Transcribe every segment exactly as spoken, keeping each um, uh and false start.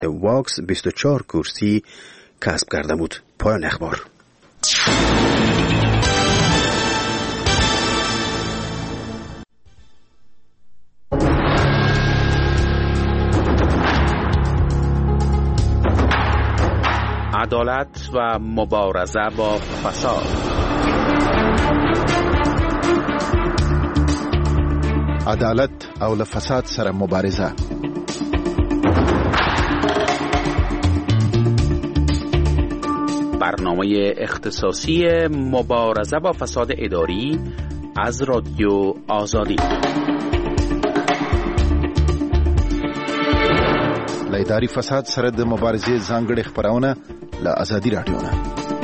واکس بیست و چهار کرسی کسب کرده بود. پایان اخبار. عدالت و مبارزه با فساد. عدالت او فساد سره مبارزه. برنامه اختصاصی مبارزه با فساد اداری از رادیو آزادی. لایداری فساد سره د مبارزې ځانګړي خبرونه له آزادي رادیو نه.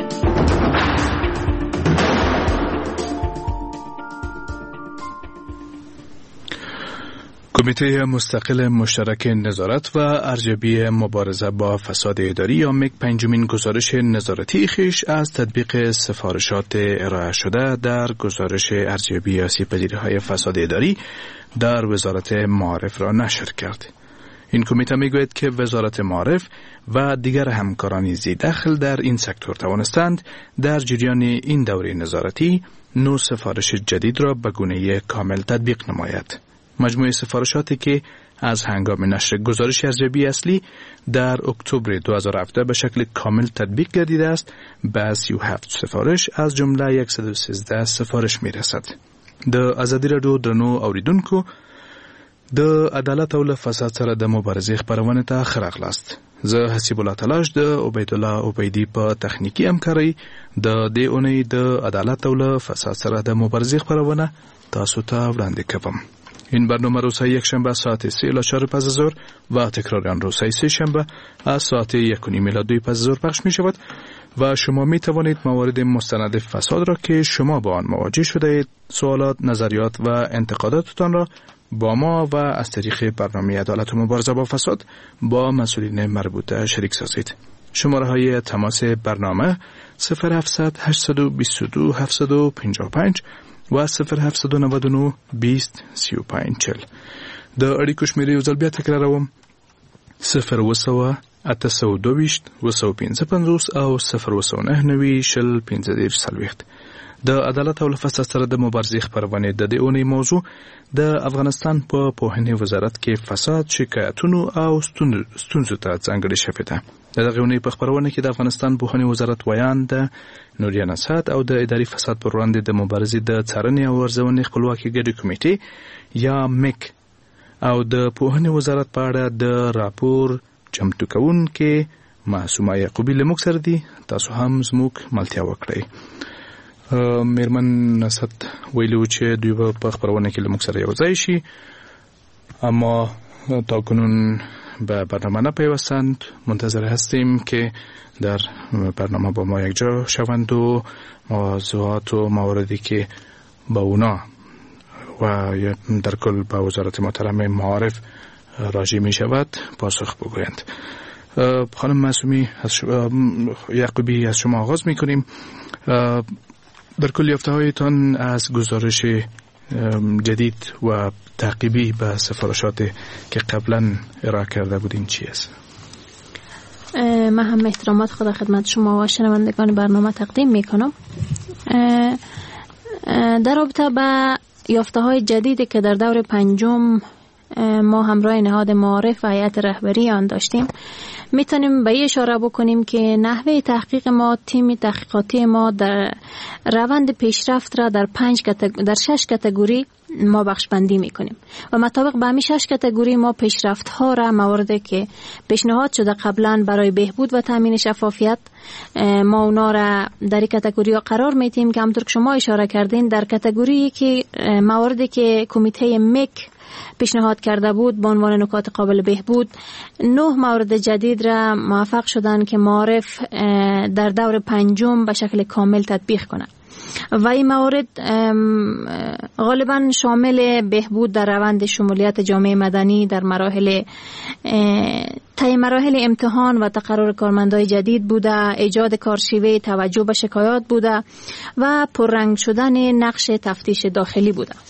کمیته مستقل مشترک نظارت و ارزیابی مبارزه با فساد اداری یا مک پنجمین گزارش نظارتی خیش از تطبیق سفارشات ارائه شده در گزارش ارزیابی آسیب‌پذیری‌های فساد اداری در وزارت معارف را نشر کرد. این کمیته میگوید که وزارت معارف و دیگر همکاران ذی‌دخل در این سکتور توانستند در جریان این دوره نظارتی نو سفارش جدید را به گونه کامل تطبیق نماید. مجموعه سفارشاتی که از هنگام نشر گزارش ارزیابی اصلی در اکتبر دو هزار و هفده به شکل کامل تطبیق گردیده است به سی و هفت سفارش از جمله صد و سیزده سفارش میرسد. د آزادی رادیو درنو اوریدونکو د عدالت او فساد سره د مبارزې خبرونه ته خراغلاست. زه حسیب الله تلاش د عبید الله عبیدی په تخنیکی همکاري د دې اونۍ د عدالت او فساد سره د مبارزې خبرونه تاسو ته وړاندې کوم. این برنامه روزهای یک شنبه ساعت سه الی چهار پس از ظهر و تکرار آن روزهای سه شنبه از ساعت یک و نیم الی دو پس از ظهر پخش می شود و شما می توانید موارد مستند فساد را که شما با آن مواجه شده اید، سوالات، نظریات و انتقاداتتان را با ما و از طریق برنامه عدالت و مبارزه با فساد با مسئولین مربوطه شریک سازید. شماره های تماس برنامه صفر هفتصد هشتصد و بیست و دو هفتصد و پنجاه و پنج و صفر هفتصد و نود و نه بیست سی و پنج چهل. د اړیکو شمیرې یو ځل بیا تکراروم: صفر اوه سوه اته سوه دوه ویشت اوه سوه پنځه پنځوس او صفر اوه سوه نهه نوي شل پنځه دېرش څلوېښت. د عدالت او فساد سره د مبارزې خبرونه د دې اونۍ موضوع د افغانستان په پوهنې وزارت کې فساد، شکایتونو او ستونزو ته ځانګړې شوې ده. د دغه اونۍ په خبرونه کې د افغانستان پوهنې وزارت ویان د نوریه نصحت او د اداري فساد پر وړاندې د مبارزې د څارنې او ارزونې خپلواکي ګډې کمیټې یا مک او د پوهنې وزارت په اړه د راپور چمتو کوونکې معصومه یعقوبی له موږ سره دي. تاسو هم زموږ ملتیا وکړئ. میرمن نصحت ویلو چې دوی به په خبرونه کې له موږ سره یو ځای شي، اما تاکنون به برنامه نپیوستند. منتظر هستیم که در برنامه با ما یک جا شوند و موضوعات و مواردی که با اونا و در کل با وزارت محترم معارف راجع می شود پاسخ بگویند. خانم معصومی یعقوبی از شما آغاز می کنیم. در کل یافته هایتان از گزارش جدید و تعقیبی به سفارشات که قبلا ارائه کرده بودین چی است؟ من هم احترامات خدا خدمت شما و شنوندگان برنامه تقدیم می کنم. در رابطه با یافته های جدیدی که در دور پنجم ما همراه نهاد معارف و هیئت رهبری آن داشتیم، میتونیم به این اشاره بکنیم که نحوه تحقیق ما، تیم تحقیقاتی ما در روند پیشرفت را در پنج کتگ... در شش کاتگوری ما بخش بندی میکنیم و مطابق به همین شش کاتگوری ما پیشرفت ها را، مواردی که پیشنهاد شده قبلا برای بهبود و تامین شفافیت، ما اونا را در این کاتگوری ها قرار میدیم که همونطور که شما اشاره کردین در کاتگوری که مواردی که کمیته مک پیشنهاد کرده بود به عنوان نکات قابل بهبود، نه مورد جدید را موفق شدن که معارف در دور پنجم به شکل کامل تطبیق کنند و این موارد غالبا شامل بهبود در روند شمولیت جامعه مدنی در مراحل طی مراحل امتحان و تقرر کارمندای جدید بوده، ایجاد کارشیوه توجه به شکایات بوده و پررنگ شدن نقش تفتیش داخلی بوده.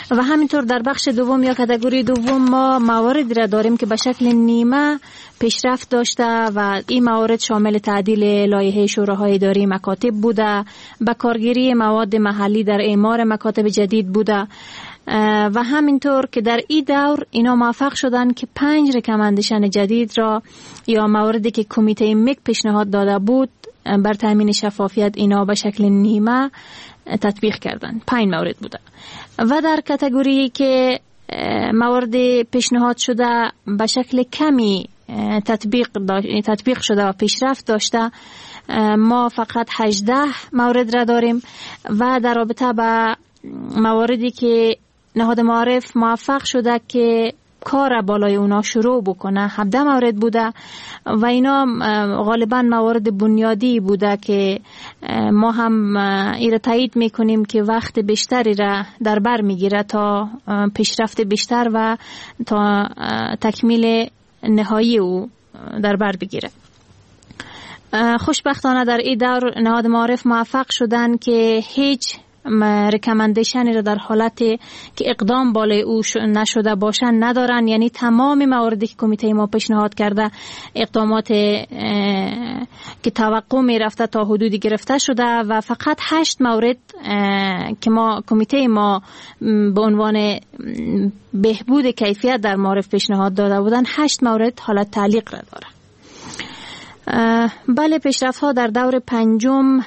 و همینطور در بخش دوم یا کاتگوری دوم ما مواردی را داریم که به شکل نیمه پیشرفت داشته و این موارد شامل تعدیل لایحه شوراهای اداری مکاتب بوده، به کارگیری مواد محلی در اعمار مکاتب جدید بوده و همینطور که در این دور اینا موفق شدن که پنج ریکامندیشن جدید را یا مواردی که کمیته مک پیشنهاد داده بود بر تامین شفافیت اینا به شکل نیمه تطبیق کردن. پنج مورد بوده و در کاتگوری که موارد پیشنهاد شده به شکل کمی تطبیق تطبیق شده و پیشرفت داشته ما فقط هجده مورد را داریم و در رابطه با مواردی که نهاد معارف موفق شده که کار بالای اونا شروع بکنه هفده مورد بوده و اینا غالبا موارد بنیادی بوده که ما هم ایره تایید میکنیم که وقت بیشتری را در بر میگیره تا پیشرفت بیشتر و تا تکمیل نهایی او در بر بگیره. خوشبختانه در این دور نهاد معارف موفق شدن که هیچ ریکامندیشنی را در حالت که اقدام بالای او نشده باشن ندارن، یعنی تمام مواردی که کمیته ما پیشنهاد کرده اقدامات که توقع می رفته تا حدودی گرفته شده و فقط هشت مورد که ما کمیته ما به عنوان بهبود کیفیت در معارف پیشنهاد داده بودن هشت مورد حالت تعلیق را داره. بله، پیشرفت ها در دور پنجم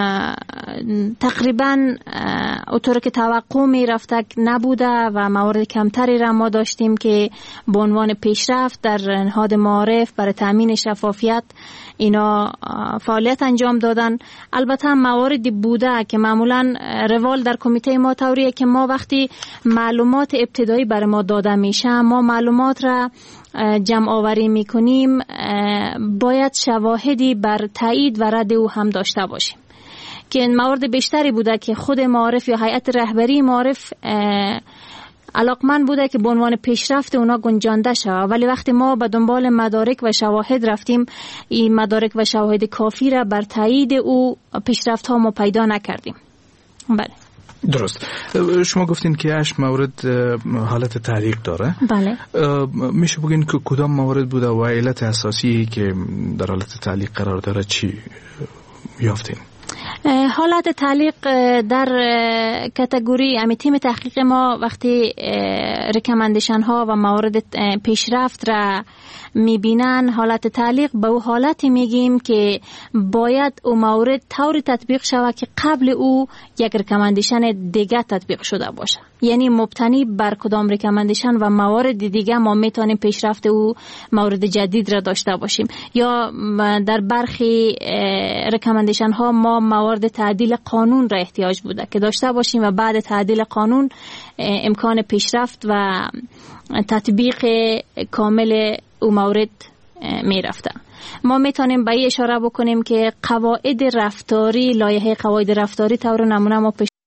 تقریبا اونطور که توقع می رفته نبوده و موارد کمتری را ما داشتیم که به عنوان پیشرفت در نهاد معارف برای تامین شفافیت اینا فعالیت انجام دادن. البته مواردی بوده که معمولا روال در کمیته ما طوریه که ما وقتی معلومات ابتدایی برای ما داده میشه ما معلومات را جمع آوری میکنیم باید شواهدی بر تایید و رد او هم داشته باشیم که موارد بیشتری بوده که خود معارف یا هیئت رهبری معارف علاقمند بوده که به عنوان پیشرفت اونا گنجانده شود، ولی وقتی ما به دنبال مدارک و شواهد رفتیم این مدارک و شواهد کافی را بر تایید او پیشرفت ها ما پیدا نکردیم. بله درست. شما گفتین که هشت مورد حالت تعلیق داره. بله. میشه بگین که کدام موارد بوده و علت اساسی که در حالت تعلیق قرار داره چی یافتین؟ حالت تعلیق در کاتگوری امی تیم تحقیق ما وقتی ریکامندیشن ها و موارد پیشرفت را میبینن حالت تعلیق به او حالتی میگیم که باید او مورد طوری تطبیق شود که قبل او یک ریکامندیشن دیگه تطبیق شده باشه، یعنی مبتنی بر کدام ریکامندیشن و موارد دیگه ما میتونیم پیشرفت او مورد جدید را داشته باشیم. یا در برخی ریکامندیشن ها ما موارد تعدیل قانون را احتیاج بوده که داشته باشیم و بعد تعدیل قانون امکان پیشرفت و تطبیق کامل او مورد می رفته. ما میتونیم به این اشاره بکنیم که قواعد رفتاری لایحه قواعد رفتاری طور نمونه ما پیش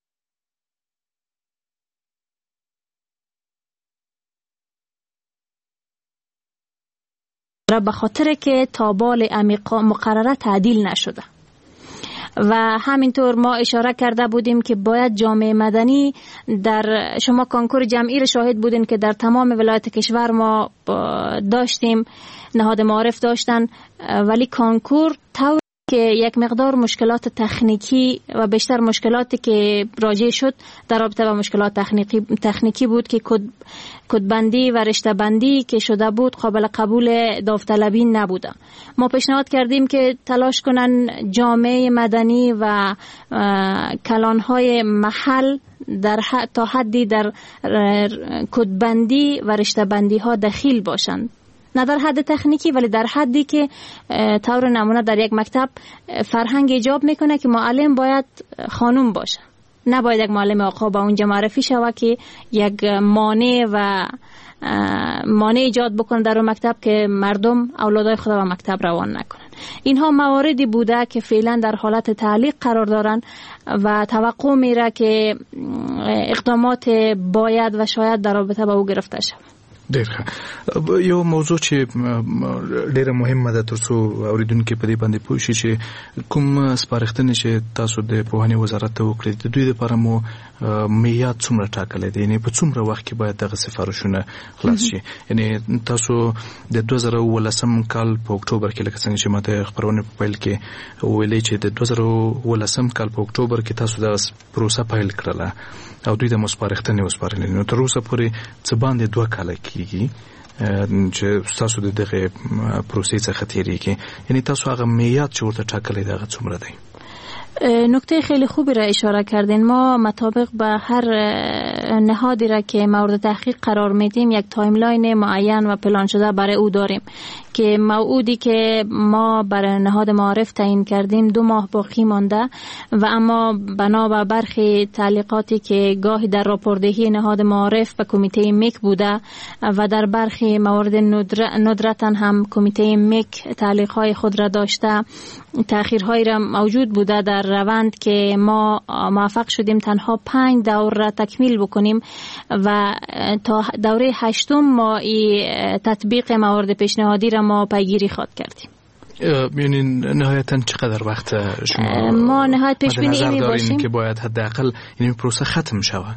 به خاطر که تابال مقرره تعدیل نشده و همینطور ما اشاره کرده بودیم که باید جامعه مدنی در شما کنکور جمعی را شاهد بودین که در تمام ولایت کشور ما داشتیم، نهاد معارف داشتن، ولی کنکور طور که یک مقدار مشکلات تکنیکی و بیشتر مشکلاتی که راجع شد در رابطه با مشکلات تکنیکی تکنیکی بود که کد کدبندی و رشته بندی که شده بود قابل قبول داوطلبی نبوده. ما پیشنهاد کردیم که تلاش کنن جامعه مدنی و کلانهای محل در تا حدی در کدبندی و رشته بندی ها دخیل باشند، نه در حد تکنیکی ولی در حدی که طور نمونه در یک مکتب فرهنگ ایجاب میکنه که معلم باید خانوم باشه، نباید یک معلم آقا با اونجا معرفی شود که یک مانع و مانع ایجاد بکنه در اون مکتب که مردم اولادای خود به مکتب روان نکنن. اینها مواردی بوده که فعلا در حالت تعلیق قرار دارن و توقع میره که اقدامات باید و شاید در رابطه با او گرفته شود. ډیر ښه. یو موضوع چې ډیره مهمه ده ترڅو اوریدونکو په دې باندې پوه شي چې کوم سپارښتنې چې تاسو د پوهنې وزارت ته وکړئ د دوی لپاره مو معیار څومره ټاکلی دی، یعنې په څومره وخت کې باید دغه سفارشونه خلاص شي؟ یعنې تاسو د دوه زره اوولسم کال په اکتوبر کې لکه څنګه چې ما د خپرونې په پیل کې ویلې چې د دوه زره اوولسم کال په اکتوبر کې تاسو دغه پروسه پیل کړله او دوی د مو سپارښتنې وسپارلې، نو تر اوسه پورې څه باندې دوه کاله کېږي چې تاسو د دغه پروسې څخه تېرېږئ، یعنې تاسو هغه معیار چې ورته ټاکلی دی هغه څومره دی؟ نکته خیلی خوبی را اشاره کردین. ما مطابق به هر نهادی را که مورد تحقیق قرار میدیم یک تایملاین معین و پلان شده برای او داریم که موعودی که ما برای نهاد معارف تعیین کردیم دو ماه باقی مانده و اما بنا به برخی تعلیقاتی که گاهی در راپوردهی نهاد معارف و کمیته میک بوده و در برخی موارد ندرتا هم کمیته میک تعلیقهای خود را داشته، تأخیرهایی را موجود بوده در روند که ما موفق شدیم تنها پنج دور را تکمیل بکنیم و تا دوره هشتم ما ای تطبیق موارد پیشنهادی را ما پیگیری خواد کردیم. یعنی نهایتاً چقدر وقت شما ما نهایت پیش بینی اینی باشیم که باید حداقل این پروسه ختم شود؟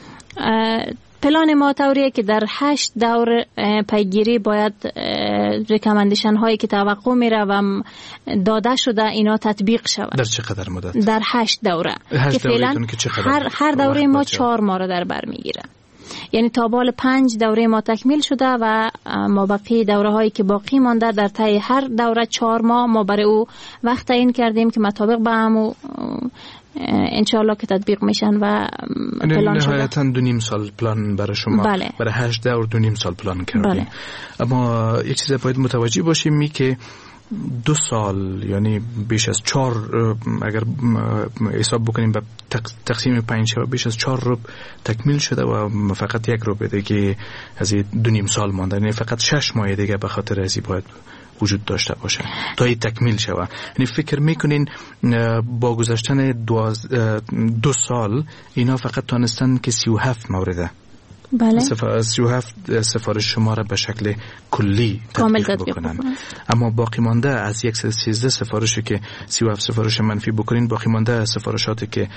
پلان ما طوریه که در هشت دور پیگیری باید ریکامندیشن هایی که توقع میره و داده شده اینا تطبیق شود. در چقدر مدت؟ در هشت دوره هشت که فعلا هر, هر دوره ما چهار ماه را در بر میگیره، یعنی تا بال پنج دوره ما تکمیل شده و ما باقی دوره هایی که باقی مانده در طی هر دوره چهار ماه ما برای او وقت تعیین کردیم که مطابق به همو انشاءالله که تطبیق میشن و پلان شده. نهایتاً دو نیم سال پلان برای شما. بله. برای هشت دور دو نیم سال پلان کردیم. بله. اما یک چیز باید متوجه باشیم می که دو سال یعنی بیش از چهار اگر حساب بکنیم به تقسیم پنج شب بیش از چهار ربع تکمیل شده و فقط یک ربع دیگه از دو نیم سال مانده، یعنی فقط شش ماه دیگه به خاطر ازی باید وجود داشته باشه تا این تکمیل شود. یعنی فکر میکنین با گذشتن دو, دو سال اینا فقط تانستن که سی و هفت مورده بله. سی و هفت سفارش شما را به شکل کلی تطبیق بکنن، اما باقی مانده از یک سیزده سفارشی که سی و هفت سفارش منفی بکنین، باقی مانده سفارشاتی که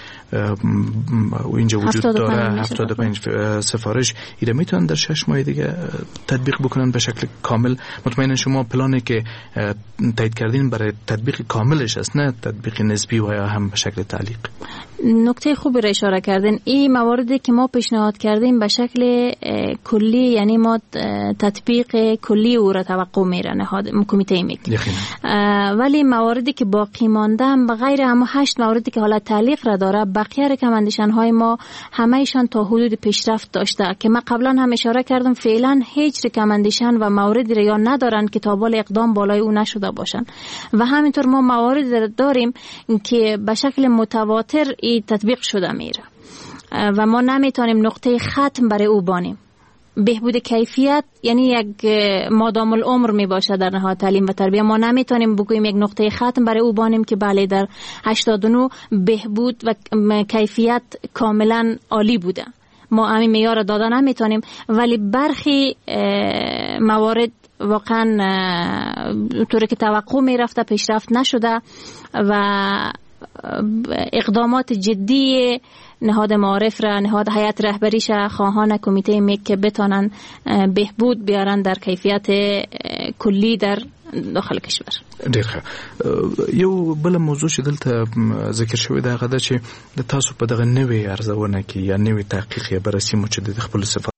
اینجا وجود داره هفتاد و پنج سفارش ایره میتونن در شش ماه دیگه تطبیق بکنن به شکل کامل. مطمئنا شما پلانی که تایید کردین برای تطبیق کاملش است، نه تطبیق نسبی و یا هم به شکل تعلیق. نکته خوبی را اشاره کردین. این مواردی که ما پیشنهاد کردیم به شکل کلی، یعنی ما تطبیق کلی او را توقع میره نهاد کمیته میک، ولی مواردی که باقی مانده هم به غیر هم هشت موردی که حالت تعلیق را داره، بقیه ریکامندیشن های ما همه ایشان تا حدود پیشرفت داشته که ما قبلا هم اشاره کردم فعلا هیچ ریکامندیشن و موردی را یا ندارن که تا بال اقدام بالای او نشده باشن و همینطور ما مواردی داریم که به شکل متواتر ای تطبیق شده میره و ما نمیتونیم نقطه ختم برای او بانیم. بهبود کیفیت یعنی یک مادام العمر می باشه در نهاد تعلیم و تربیه. ما نمیتونیم بگوییم یک نقطه ختم برای او بانیم که بله در هشتاد و نه بهبود و کیفیت کاملا عالی بوده، ما همین معیار داده نمیتونیم، ولی برخی موارد واقعا طوری که توقع می رفته پیشرفت نشده و اقدامات جدی نهاد معارف را، نهاد هیئت رهبریش خواهان کمیته میک که بتانن بهبود بیارن در کیفیت کلی در داخل کشور. ډیر ښه. یو بل موضوع چې دلته ذکر شوی دی هغه ده چې د تاسو په دغه نوې ارزونه کې یا نوې تحقیق یا بررسي مو چې د خپل صفات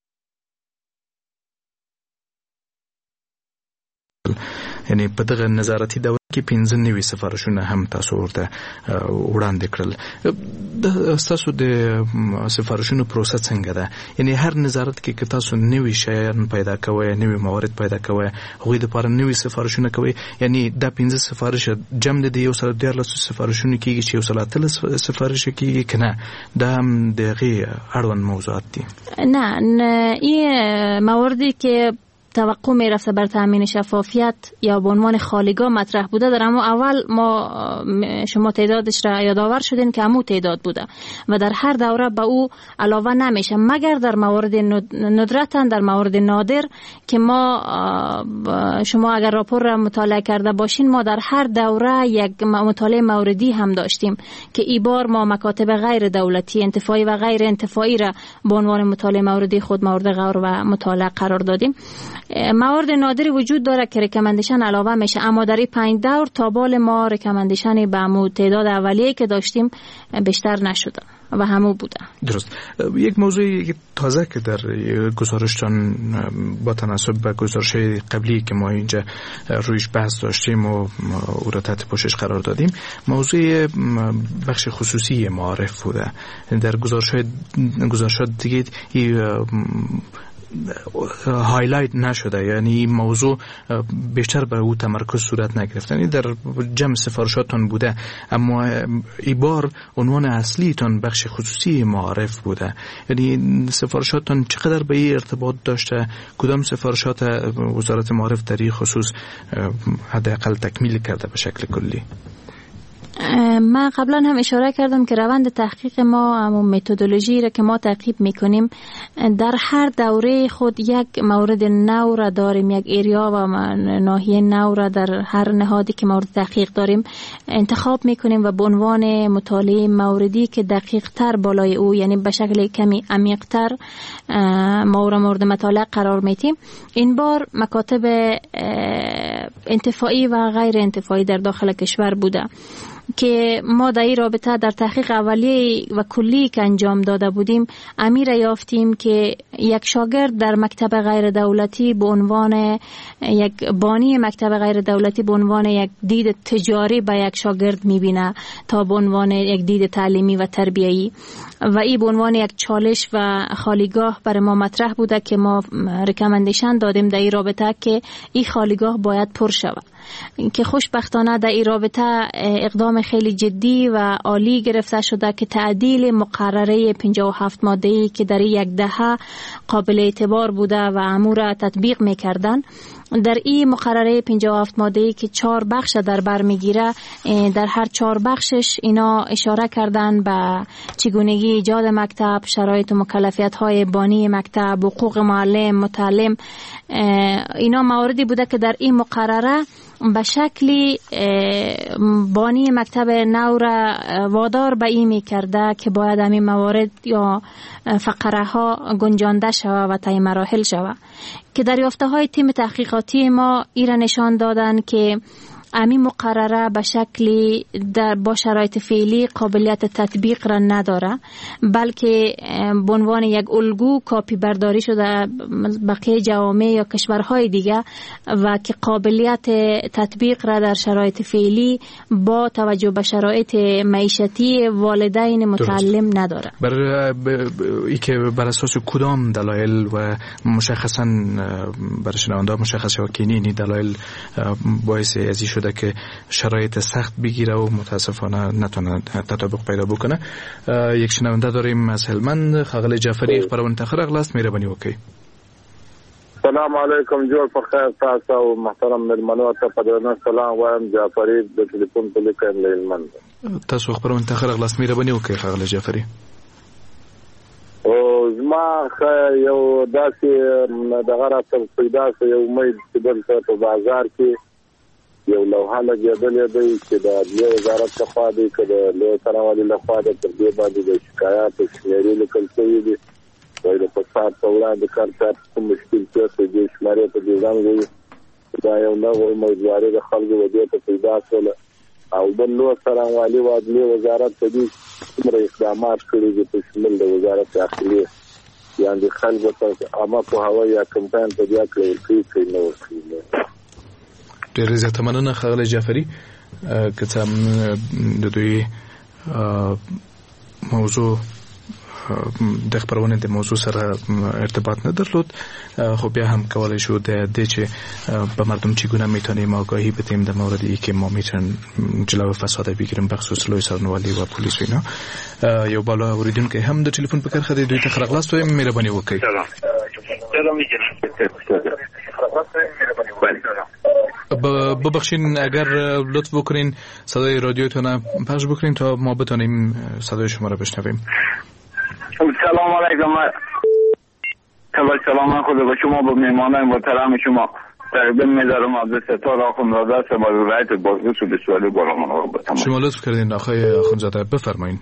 یعنی په دغه نظارتي دوره کې پنځه نوي سفارشونه هم تاسو ورته وړاندې کړل. د تاسو د سفارشونو پروسه څنګه ده؟ یعنی هر نظارت کې که تاسو نوي شیان پیدا کوئ، نوي موارد پیدا کوئ، هغوی دپاره نوي سفارشونه کوئ، یعنی دا پنځه سفارش جمع د یو سل دیارلسو سفارشونو کېږي چې یو سل اتلس سفارش کېږي که نه؟ دا هم د هغې اړوند موضوعات دي؟ نه، این مواردی که توقع می رفته بر تامین شفافیت یا به عنوان خالیگاه مطرح بوده، در همون اول ما شما تعدادش را یادآور شدین که همون تعداد بوده و در هر دوره به او علاوه نمیشه مگر در موارد ندرتا، در موارد نادر که ما شما اگر راپور را مطالعه کرده باشین ما در هر دوره یک مطالعه موردی هم داشتیم که ای بار ما مکاتب غیر دولتی انتفاعی و غیر انتفاعی را به عنوان مطالعه موردی خود مورد غور و مطالعه قرار دادیم. موارد نادری وجود داره که ریکامندیشن علاوه میشه، اما در این پنج دور تا بال ما ریکامندیشن به همون تعداد اولیه که داشتیم بیشتر نشده و همون بوده. درست. یک موضوعی تازه که در گزارشتان با تناسب به گزارش قبلی که ما اینجا رویش بحث داشتیم و او را تحت پوشش قرار دادیم، موضوع بخش خصوصی معارف بوده. در گزارش گزارشات دیگه هایلایت نشده، یعنی موضوع بیشتر بر او تمرکز صورت نگرفته. یعنی در جمع سفارشاتون بوده اما این بار عنوان اصلیتون بخش خصوصی معارف بوده. یعنی سفارشاتون چقدر به این ارتباط داشته؟ کدام سفارشات وزارت معارف در این خصوص حداقل تکمیل کرده به شکل کلی؟ من قبلا هم اشاره کردم که روند تحقیق ما همون متدولوژی را که ما تعقیب میکنیم در هر دوره خود یک مورد نو را داریم، یک ایریا و ناحیه نو را در هر نهادی که مورد تحقیق داریم انتخاب میکنیم و به عنوان مطالعه موردی که دقیق تر بالای او، یعنی به شکل کمی عمیق تر ما را مورد مطالعه قرار میتیم. این بار مکاتب انتفاعی و غیر انتفاعی در داخل کشور بوده که ما در این رابطه در تحقیق اولیه و کلی که انجام داده بودیم امیر یافتیم که یک شاگرد در مکتب غیر دولتی به عنوان یک بانی مکتب غیر دولتی به عنوان یک دید تجاری به یک شاگرد میبینه تا به عنوان یک دید تعلیمی و تربیه‌ای و این به عنوان یک چالش و خالیگاه برای ما مطرح بوده که ما ریکامندیشن دادیم در این رابطه که این خالیگاه باید پر شود، که خوشبختانه در این رابطه اقدام خیلی جدی و عالی گرفته شده که تعدیل مقرره پنجاه و هفت ماده‌ای که در یک دهه قابل اعتبار بوده و امور تطبیق میکردن. در این مقرره پنجاه و هفت ماده‌ای که چهار بخش در بر میگیره، در هر چهار بخشش اینا اشاره کردن به چگونگی ایجاد مکتب، شرایط و مکلفیت‌های بانی مکتب، حقوق معلم، متعلم. اینا مواردی بوده که در این مقرره به شکلی بانی مکتب نو را وادار به این می کرده که باید همین موارد یا فقره ها گنجانده شود و طی مراحل شود، که دریافته های تیم تحقیقاتی ما ایرا نشان دادن که همین مقرره به شکلی در با شرایط فعلی قابلیت تطبیق را نداره، بلکه به عنوان یک الگو کاپی برداری شده بقیه جوامع یا کشورهای دیگه و که قابلیت تطبیق را در شرایط فعلی با توجه به شرایط معیشتی والدین متعلم نداره. برای ای که بر اساس کدام دلایل و مشخصا برای شنونده مشخص شود که این دلایل باعث ازی شده که شرایط سخت بگیره و متاسفانه نتونه تطابق پیدا بکنه؟ یک شنونده داریم از هلمند، خاغل جعفری خبرون تاخر اغلاست میربانی اوکی. سلام علیکم، جوړ په خیر تاسو او محترم ملمنو ته په درنه سلام وایم. جعفری د ټلیفون په لیکه هلمند. تاسو خبرون تاخر اغلاست میربانی اوکی خاغل جعفری. او زما یو داسې دغه راته پیدا شو، یو امید چې دلته په بازار کې یو لوحه لګېدلې ده چې د عدلیې وزارت لخوا دی که د لویه څارنوالۍ لخوا ده، پر دې باندې د شکایاتو شمېرې لیکل شوي دي. وایي د فساد په وړاندې کار چاته کوم مشکل پېښ دی، دې شمېرې په دې زنګ وي. دا یو نوې امیدواري د خلکو و دې ته پیدا شوله. او بل لویه څارنوالۍ و عدلیې وزارت په دې څومره اقدامات کړي دي په شمول د وزارت داخلي، یعنې د خلکو ته عامه پوهاوی یا کمپاین په دې هکله ورکوي که نه ورکوي. ډېر زیاته مننه ښاغلی جعفري. که څه هم د دوی موضوع د خبرونه د موضوع سره ارتباط نه درلود، خب بیا هم کولای شو د دې چې به مردم چگونه میتونیم آگاهی بدیم در مورد ای که ما میتونیم جلو فساد بگیریم بخصوص لوی سرنوالی و پلیس و اینا. یو بالا اوریدون که هم د تلیفون پکر خدای دوی تخرق لاست و مهربانی وکړئ. سلام سلام ببخشین اگر لطف بکنین صدای رادیوتون پخش بکنین تا ما بتونیم صدای شما رو بشنویم. سلام علیکم. سلام خدا به شما، به مهمانان محترم شما. تقدیم می‌دارم از ستاره آخوندزاده سبب رایت بازگشت به سوال بالا رو بتم. شما لطف کردین آقای آخوندزاده، بفرمایید.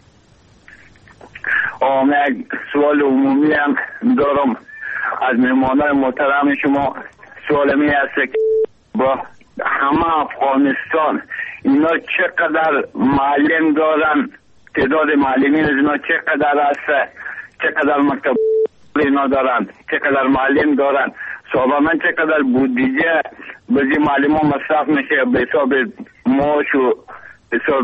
آمد سوال عمومی هم دارم از مهمانان محترم شما. سوال می است که با همه افغانستان اینا چقدر معلم دارن، تعداد معلمین از اینا چقدر است، چقدر مکتب اینا دارن، چقدر معلم دارن، سابقا چقدر بودجه بزی معلم ها مصرف میشه به حساب معاش و حساب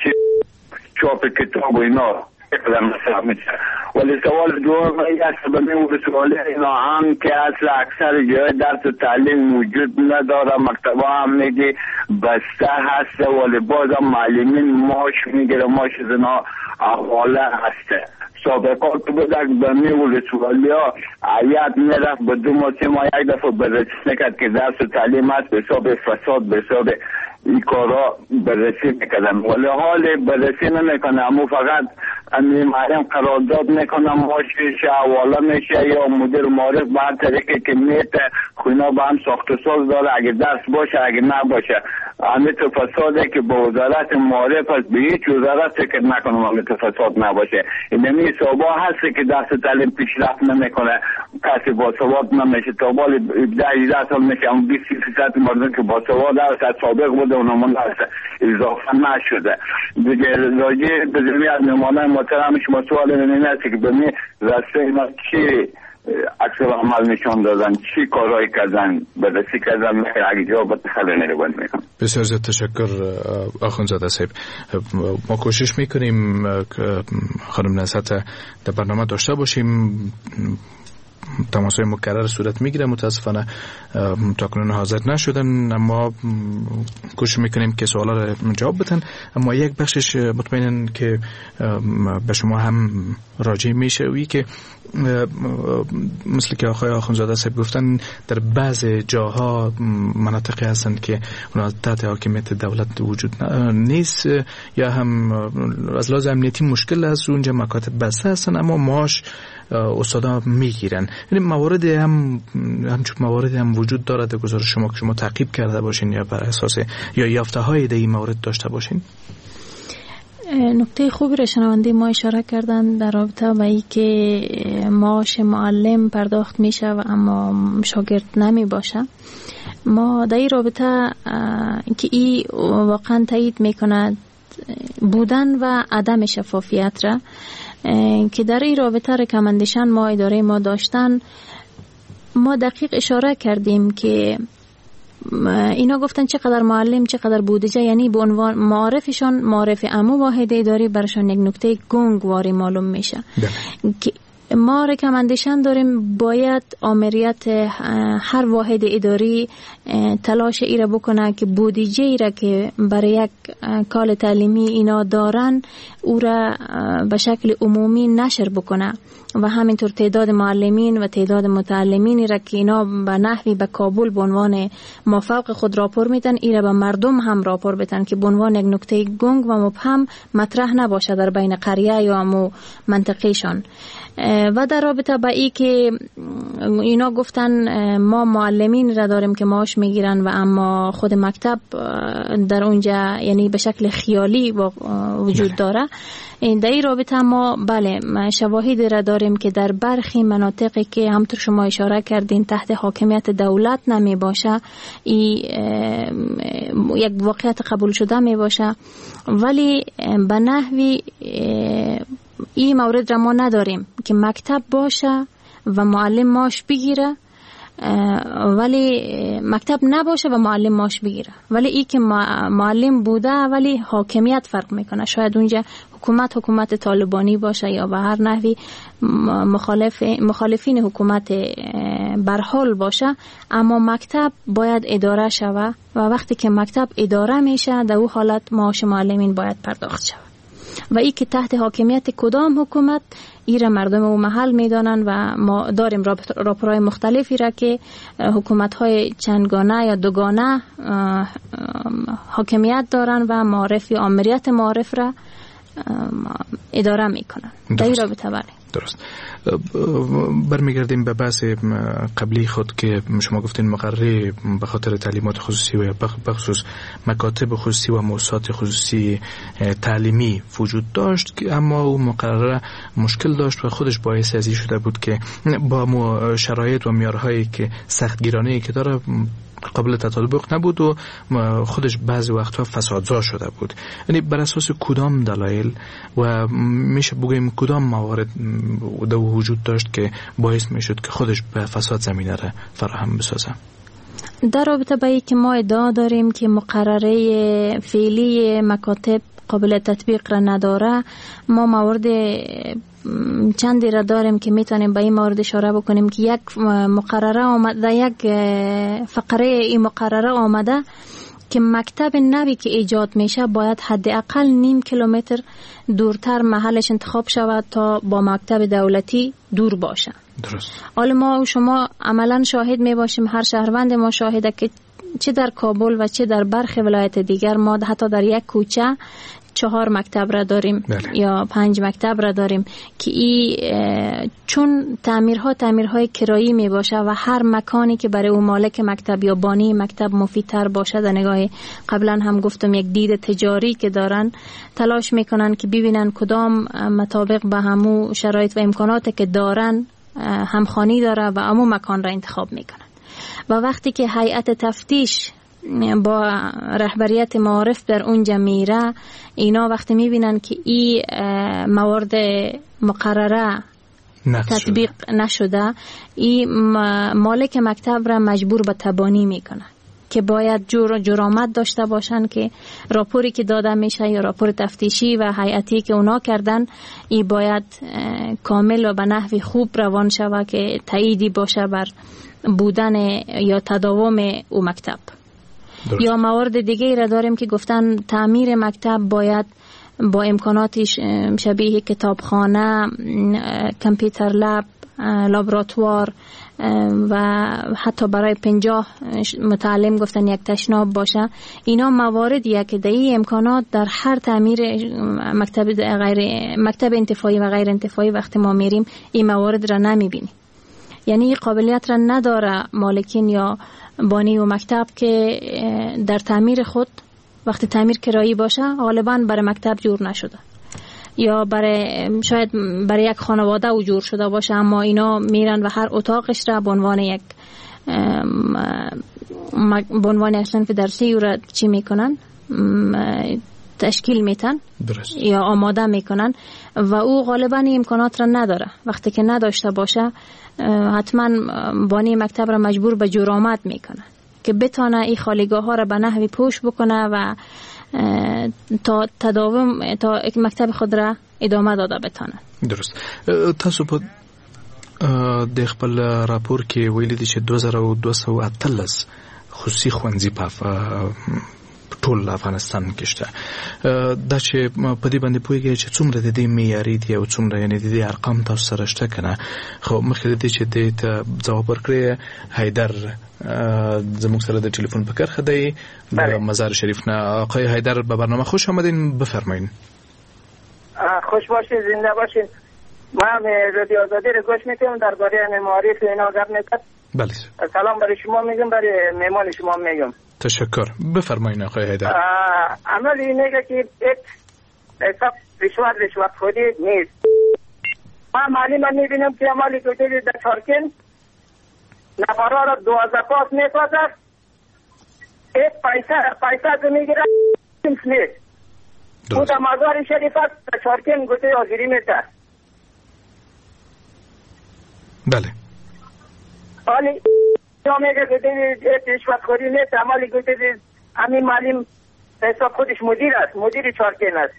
چاپ کتاب و اینا چقدر مصرف میشه. ولی سوال دوم است به من سوالی اینا هم که اصل اکثر جای درس تعلیم وجود نداره، مکتبه هم میگه بسته هست ولی بازم معلمین معاش میگیره، معاش از اینا احواله هسته. سابقات بودک به میول سوالی ها عیاد میرفت به دو ماه سه ماه یک دفعه بررسی نکرد که درس و تعلیم هست به حساب فساد به حساب این کارا بررسی میکردن، ولی حال بررسی نمیکنه، اما فقط امی معلم قرارداد میکنه، ماشش حواله میشه یا مدیر معرف به هر طریقی که میته خوینا به هم ساخت و ساز داره، اگه درس باشه اگه نباشه. امیت فساده که با وزارت معرف هست، به هیچ وزارت فکر نکنم امیت فساد نباشه. اینمی صحبه هست که درس تعلیم پیشرفت نمیکنه، کسی با سواد نمیشه، تا بال ده هجده سال میشه، اون بیست فیصد مردم که با سواد هست سابق بوده اونمون هست اضافه نشده. دیگه راجع به زمین از نمانه محترم شما سوال این است که به می رسته اینا چی اکثر عمل نشان دادن، چی کارهایی کردن، بررسی کردن، اگه جواب خیلی نروند میکنم. بسیار زیاد تشکر آخوندزاده صاحب. ما کوشش میکنیم که خانم نصرت در برنامه داشته باشیم، تماس‌های مکرر صورت میگیره، متاسفانه تاکنون حاضر نشدن، اما کوشش میکنیم که سوالا رو جواب بدن. اما یک بخشش مطمئنن که به شما هم راجع میشه وی که مثل که آقای آخوندزاده صاحب گفتن در بعض جاها مناطقی هستند که اونا تحت حاکمیت دولت وجود نیست یا هم از لحاظ امنیتی مشکل هست، اونجا مکاتب بسته هستن اما معاش استادا میگیرن. یعنی موارد هم همچون موارد هم وجود داره در گزارش شما که شما تعقیب کرده باشین یا بر اساس یا یافته های در این مورد داشته باشین؟ نکته خوبی را شنونده ما اشاره کردن در رابطه با این که معاش معلم پرداخت میشه و اما شاگرد نمی باشه. ما در این رابطه که این واقعا تایید میکند بودن و عدم شفافیت را که در این رابطه رکامندیشن ما اداره ما داشتن. ما دقیق اشاره کردیم که اینا گفتن چقدر معلم چقدر بودجه، یعنی به عنوان معارفشان معارف عمو واحد اداری برشان یک نکته گنگ واری معلوم میشه که ما رکامندیشن داریم باید آمریت هر واحد اداری تلاش ای را بکنه که بودجه ای را که برای یک کال تعلیمی اینا دارن او را به شکل عمومی نشر بکنه و همینطور تعداد معلمین و تعداد متعلمین را که اینا به نحوی به کابل به عنوان مافوق خود راپور میدن ای را به مردم هم راپور بدن که به عنوان یک نکته گنگ و مبهم مطرح نباشه در بین قریه یا امو منطقهشان. و در رابطه با ای که اینا گفتن ما معلمین را داریم که معاش میگیرن و اما خود مکتب در اونجا یعنی به شکل خیالی وجود داره، در این رابطه ما بله شواهد را داریم که در برخی مناطقی که همطور شما اشاره کردین تحت حاکمیت دولت نمی باشه ای یک واقعیت قبول شده می باشه، ولی به نحوی این مورد را ما نداریم که مکتب باشه و معلم معاش بگیره ولی مکتب نباشه و معلم معاش بگیره، ولی ای که معلم بوده ولی حاکمیت فرق میکنه. شاید اونجا حکومت حکومت طالبانی باشه یا به هر نحوی مخالف مخالفین حکومت برحال باشه، اما مکتب باید اداره شوه و وقتی که مکتب اداره میشه در اون حالت معاش معلمین باید پرداخت شوه و ای که تحت حاکمیت کدام حکومت ایره مردم او محل میدانن و ما داریم راپورهای مختلفی را که حکومت‌های چندگانه یا دوگانه حاکمیت دارن و معارف یا آمریت معارف را اداره میکنن. در این رابطه بله. درست. برمیگردیم به بحث قبلی خود که شما گفتین مقرره به خاطر تعلیمات خصوصی و بخصوص مکاتب خصوصی و مؤسسات خصوصی تعلیمی وجود داشت که اما او مقرره مشکل داشت و خودش باعث ازی شده بود که با شرایط و معیارهایی که سختگیرانه‌ای که داره قابل تطابق نبود و خودش بعضی وقتها فسادزا شده بود. یعنی بر اساس کدام دلایل و میشه بگیم کدام موارد در وجود داشت که باعث میشد که خودش به فساد زمینه را فراهم بسازه؟ در رابطه با اینکه ما ادعا داریم که مقرره فعلی مکاتب قابل تطبیق را نداره، ما موارد چندی را داریم که میتونیم به این مورد اشاره بکنیم که یک مقرره آمده، یک فقره این مقرره آمده که مکتب نوی که ایجاد میشه باید حداقل نیم کیلومتر دورتر محلش انتخاب شود تا با مکتب دولتی دور باشه. درست. حالا ما و شما عملا شاهد می باشیم، هر شهروند ما شاهده که چه در کابل و چه در برخی ولایت دیگر ما حتی در یک کوچه چهار مکتب را داریم. بله. یا پنج مکتب را داریم که ای چون تعمیرها تعمیرهای کرایی می باشه و هر مکانی که برای اون مالک مکتب یا بانی مکتب مفیدتر باشه، در نگاه قبلا هم گفتم یک دید تجاری که دارن، تلاش میکنن که ببینن کدام مطابق به همو شرایط و امکاناتی که دارن همخوانی داره و همو مکان را انتخاب میکنن. و وقتی که هیئت تفتیش با رهبریت معارف در اونجا میره، اینا وقتی میبینن که این موارد مقرره تطبیق نشده، این مالک مکتب را مجبور به تبانی میکنه که باید جور جرامت داشته باشن که راپوری که داده میشه یا راپور تفتیشی و هیئتی که اونا کردن این باید کامل و به نحوی خوب روان شود که تاییدی باشه بر بودن یا تداوم او مکتب. درست. یا موارد دیگه را داریم که گفتن تعمیر مکتب باید با امکاناتش شبیه کتابخانه، کامپیوتر لب، لابراتوار و حتی برای پنجاه متعلم گفتن یک تشناب باشه. اینا مواردیه که دایی امکانات در هر تعمیر مکتب غیر مکتب انتفاعی و غیر انتفاعی وقتی ما میریم این موارد را نمیبینیم. یعنی قابلیت را نداره مالکین یا بانی و مکتب که در تعمیر خود وقتی تعمیر کرایی باشه غالبا برای مکتب جور نشده یا برای شاید برای یک خانواده او جور شده باشه، اما اینا میرن و هر اتاقش را به عنوان یک به عنوان اصلا درسی را چی میکنن تشکیل میتن یا آماده میکنن و او غالبا امکانات را نداره. وقتی که نداشته باشه حتما بانی مکتب را مجبور به جرامت میکنه که بتانه این خالیگاه ها را به نحوی پوش بکنه و تا تداوم تا مکتب خود را ادامه داده بتانه. درست. تاسو په د خپل راپور کې ویلي دي چې دوه زره دوه سوه اتلس خصوصي ښوونځي په ټول افغانستان کې شته. دا چې په دې باندې پوهیږئ چې څومره د دې معیاري دي او څومره یعنې د دې ارقام تاسو سره شته که نه؟ خو مخکې د دې چې دې ته ځواب ورکړی حیدر زموږ سره د ټلیفون په کرښه دی د مزار شریف نه. آقای حیدر به برنامه خوش آمدین، بفرمایین. خوش باشین، زنده باشین. من رادیو آزادی رو گوش میکنم، درباره معارف اینا گپ میکنم. بله. سلام برای شما میگم، برای مهمان شما میگم. تشکر. بفرمایین آقای حیدر. عمل اینه که یک حساب رشوت رشوت خودی نیست. من معلم میبینم که عملی که در چارکن نفرها را دوازده پاس میسازد، یک پیسه پیسه که میگیره نیست. او در مزار شریف در چارکن گوته آگیری میتر. بله. حالی یا میگه گوته رشوت خودی نیست، عملی گوته همین معلم حساب خودش مدیر است، مدیر چارکن است.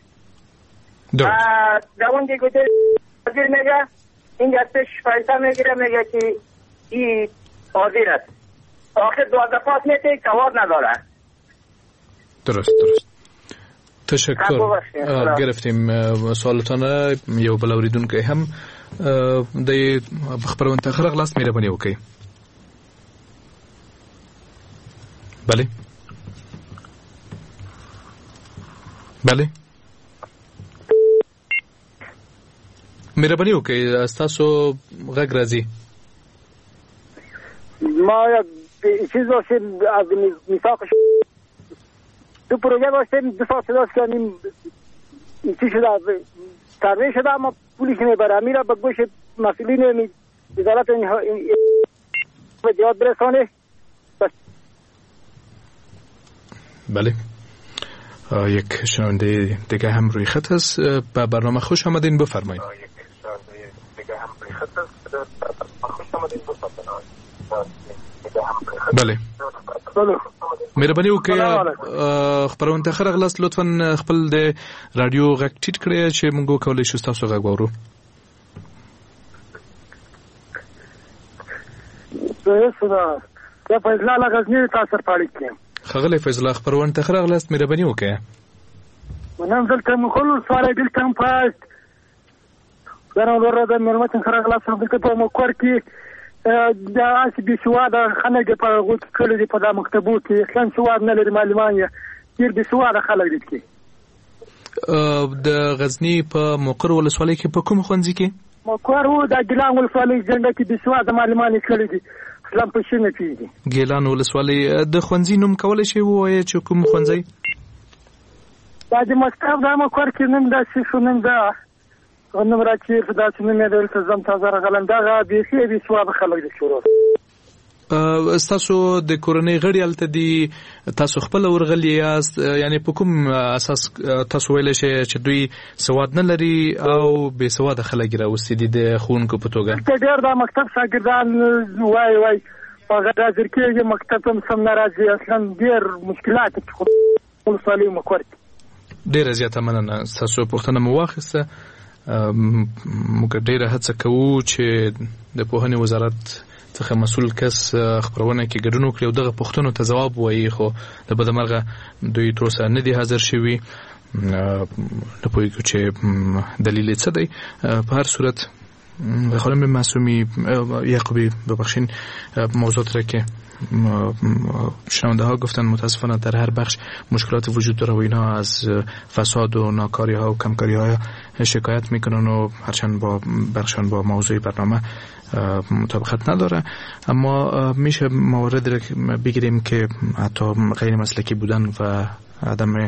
در اون دیگه گوته آگیر میگه این گستش پیسه میگیره، میگه که این حاضر است. آخر دوازده پاس میته کار نداره. درست درست. تشکر. گرفتیم سوالتان. یو بل اوریدونکو هم د خبرونه تخره غلاس مهرباني وکړئ. بله بله مهرباني وکړئ، تاسو غږ راځي. ما یک چیز داشتیم از میثاقش تو پروژه داشتیم دو سال صداش کردیم چی شده تغییر شده اما پولی که میبره میره به گوش مسئولین وزارت به جهات برسانه. بله یک شنونده دیگه هم روی خط است. به برنامه خوش آمدین، بفرمایید. بله مهرباني وکړئ خبرونه ته خره غلاس لطفا خپل د رادیو غږ ټیټ کړئ چې موږ کولای شو تاسو غږ واورو. زه سره د فیض الله غزنی تاسو پاړی کیم. خغلی فیض الله خبرونه ته خره غلاس مهرباني وکړئ. منم دلته مخول سوال دلته هم پاست درو ورته د مرمت خره غلاس دلته په مکور کې دا اسی بسواده خلک په غوږ کړي دي په د مکتبو کې اصلا سواد نه لري معلومان یې ډیر بسواده خلک دي کې د غزنی په مقر ولسوالۍ کې په کوم ښوونځي کې مقر وو د ګیلان ولسوالۍ ځنډه کې بسواده معلومان کړي دي اصلا په شنه پیږي. ګیلان ولسوالۍ د ښوونځي نوم کولای شي وایي چې کوم ښوونځي دا د مکتب د مقر کې نوم دا څه نوم دا نو راځي په داسې نه ډول څه زم تاسو راغلنده به سي به سواب خلک دي شروع. تاسو د کورنۍ غړي الته دي تاسو خپل ورغلی یاست یعنی په کوم اساس تاسو ویل شي چې دوی سواد نه لري او به سواد خلک راوستي دي د خونکو په توګه؟ ډېر د مکتب شاګردان وای وای په غدا ځکه مکتب هم سم ناراضي اصلا ډېر مشکلات خپل سوالي مکور. ډېر زیاته مننه. تاسو پوښتنه مو واخیسته. موږ ډېره هڅه کوو چې د پوهنې وزارت څخه مسؤل کس خبرونه کې ګډون وکړي او دغه پوښتنو ته ځواب ووایي، خو د بدمرغه دوی تر اوسه نه دي حاضر شوي. نه پوهېږو چې دلیل یې څه دی. په هر صورت خانم معصومی یعقوبی ببخشین موضوعات را که شنونده ها گفتن متاسفانه در هر بخش مشکلات وجود داره و اینها از فساد و ناکاری ها و کمکاری ها شکایت میکنن و هرچند با بخشان با موضوع برنامه مطابقت نداره، اما میشه موارد را بگیریم که حتی غیر مسلکی بودن و عدم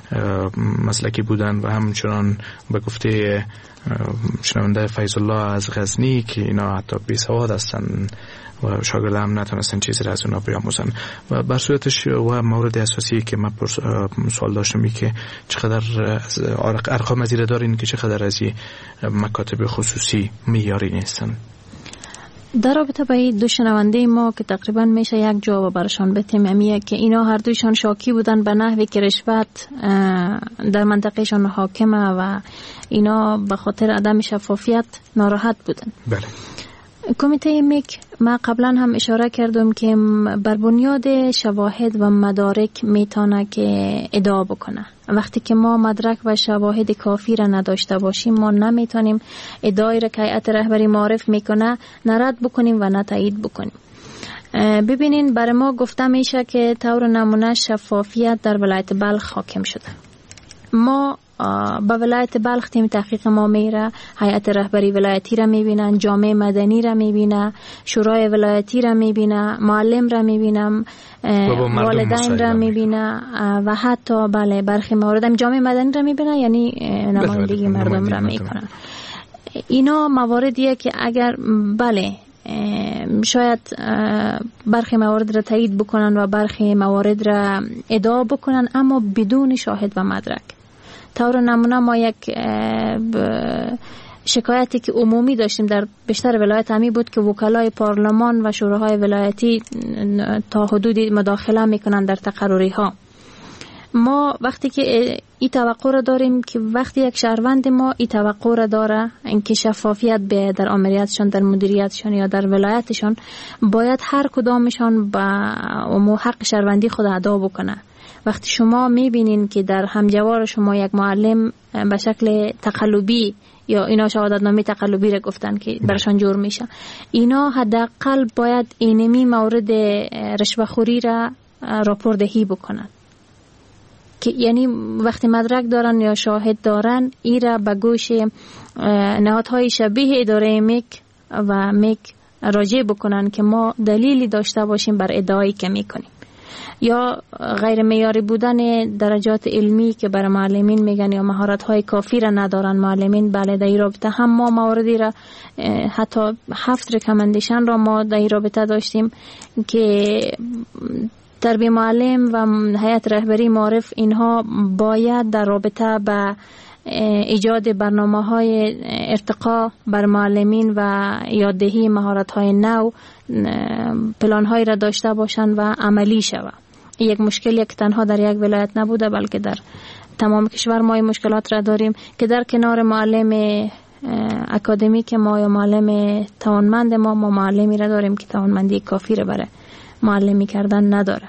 مسلکی بودن و همچنان به گفته شنونده فیض الله از غزنی که اینا حتی بی سواد هستن و شاگرد هم نتونستن چیزی را از اونا بیاموزن. و بر صورتش و مورد اساسی که من سوال داشتم که چقدر ارقام زیر دارین که چقدر از مکاتب خصوصی معیاری نیستن. در رابطه با دو شنونده ما که تقریبا میشه یک جواب برشان بتیم امیه که اینا هر دویشان شاکی بودن به نحوی که رشوت در منطقهشان حاکمه و اینا به خاطر عدم شفافیت ناراحت بودن. بله. کمیته میک ما قبلا هم اشاره کردم که بر بنیاد شواهد و مدارک میتونه که ادعا بکنه. وقتی که ما مدرک و شواهد کافی را نداشته باشیم ما نمیتونیم ادعایی را که هیئت رهبری معرف میکنه نرد بکنیم و نه تایید بکنیم. ببینین برای ما گفته میشه که طور نمونه شفافیت در ولایت بلخ حاکم شده. ما با ولایت بلخ تیم تحقیق ما میره، هیئت رهبری ولایتی را میبینن، جامعه مدنی را میبینه، شورای ولایتی را میبینه، معلم را میبینم، والدین را میبینه و حتی بله برخی موارد جامعه مدنی را میبینه، یعنی نمایندگی مردم را میکنن. اینا مواردیه که اگر بله شاید برخی موارد را تایید بکنن و برخی موارد را ادعا بکنن اما بدون شاهد و مدرک. طور نمونه ما یک شکایتی که عمومی داشتیم در بیشتر ولایت همی بود که وکلای پارلمان و شوراهای ولایتی تا حدودی مداخله میکنن در تقرری ها. ما وقتی که ای توقع را داریم که وقتی یک شهروند ما ای توقع را داره اینکه شفافیت به در آمریتشان، در مدیریتشان یا در ولایتشان، باید هر کدامشان با حق شهروندی خود ادا بکنه وقتی شما میبینین که در همجوار شما یک معلم به شکل تقلبی یا اینا شهادتنامه تقلبی را گفتن که برشان جور میشه، اینا حداقل باید اینمی مورد رشوه‌خوری را راپور دهی بکنن، که یعنی وقتی مدرک دارن یا شاهد دارن ای را به گوش نهادهای شبیه اداره میک و میک راجع بکنن که ما دلیلی داشته باشیم بر ادعایی که میکنیم. یا غیر معیاری بودن درجات علمی که برای معلمین میگن یا مهارت های کافی را ندارن معلمین، بله در این رابطه هم ما مواردی را حتی هفت ریکامندیشن را ما در این رابطه داشتیم که تربیه معلم و هیئت رهبری معارف اینها باید در رابطه به ایجاد برنامه‌های ارتقا بر معلمین و یاددهی مهارت‌های نو پلان‌هایی را داشته باشند و عملی شود. یک مشکلی که تنها در یک ولایت نبوده بلکه در تمام کشور ما این مشکلات را داریم که در کنار معلم اکادمیک ما یا معلم توانمند ما ما معلمی را داریم که توانمندی کافی را برای معلمی کردن نداره.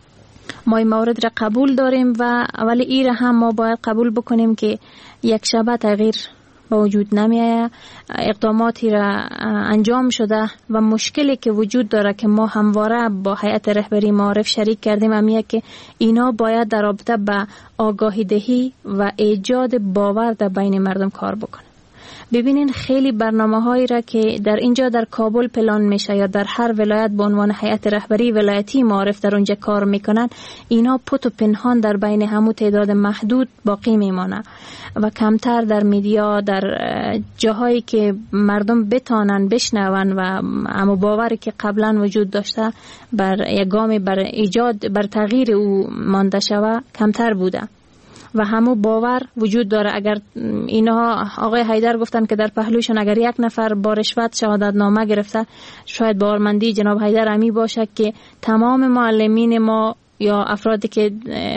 ما این مورد را قبول داریم و ولی این را هم ما باید قبول بکنیم که یک شبه تغییر با وجود نمیآید. اقداماتی را انجام شده و مشکلی که وجود داره که ما همواره با هیئت رهبری معارف شریک کردیم همیه که اینا باید در رابطه به آگاهی دهی و ایجاد باور در بین مردم کار بکنه. ببینین خیلی برنامه هایی را که در اینجا در کابل پلان میشه یا در هر ولایت به عنوان هیئت رهبری ولایتی معارف در اونجا کار میکنن، اینا پت و پنهان در بین همو تعداد محدود باقی میمانه و کمتر در میدیا در جاهایی که مردم بتانن بشنون و همو باوری که قبلا وجود داشته بر یک گام بر ایجاد بر تغییر او مانده شوه کمتر بوده و همو باور وجود داره. اگر اینها آقای حیدر گفتن که در پهلوشون اگر یک نفر با رشوت شهادت نامه گرفته، شاید باورمندی جناب حیدر امی باشه که تمام معلمین ما یا افرادی که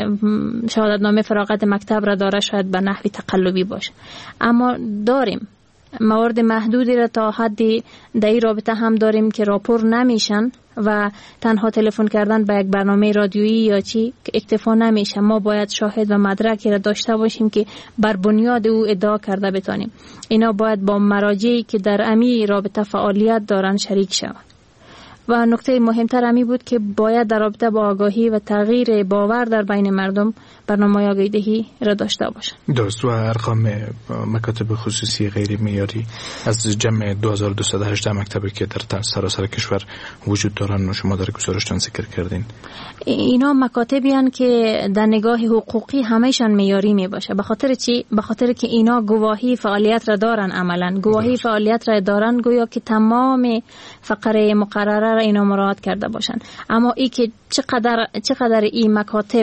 شهادت نامه فراغت مکتب را داره شاید به نحوی تقلبی باشه. اما داریم موارد محدودی را تا حدی در این رابطه هم داریم که راپور نمیشن و تنها تلفن کردن به یک برنامه رادیویی یا چی اکتفا نمیشه. ما باید شاهد و مدرکی را داشته باشیم که بر بنیاد او ادعا کرده بتانیم. اینا باید با مراجعی که در امی رابطه فعالیت دارن شریک شوند. و نکته مهمتر امی بود که باید در رابطه با آگاهی و تغییر باور در بین مردم برنامه آگاهی دهی را داشته باشند. درست. و ارقام مکاتب خصوصی غیر معیاری از جمع دو هزار و دویست و هجده مکتبی که در سراسر کشور وجود دارن و شما در گزارشتان ذکر کردین، اینا مکاتبی هستند که در نگاه حقوقی همه‌شان معیاری می باشه. به خاطر چی؟ به خاطر که اینا گواهی فعالیت را دارن، عملاً گواهی درست. فعالیت را دارن گویا که تمام فقره مقرره را اینا مراعات کرده باشن. اما ای که چقدر چقدر این مکاتب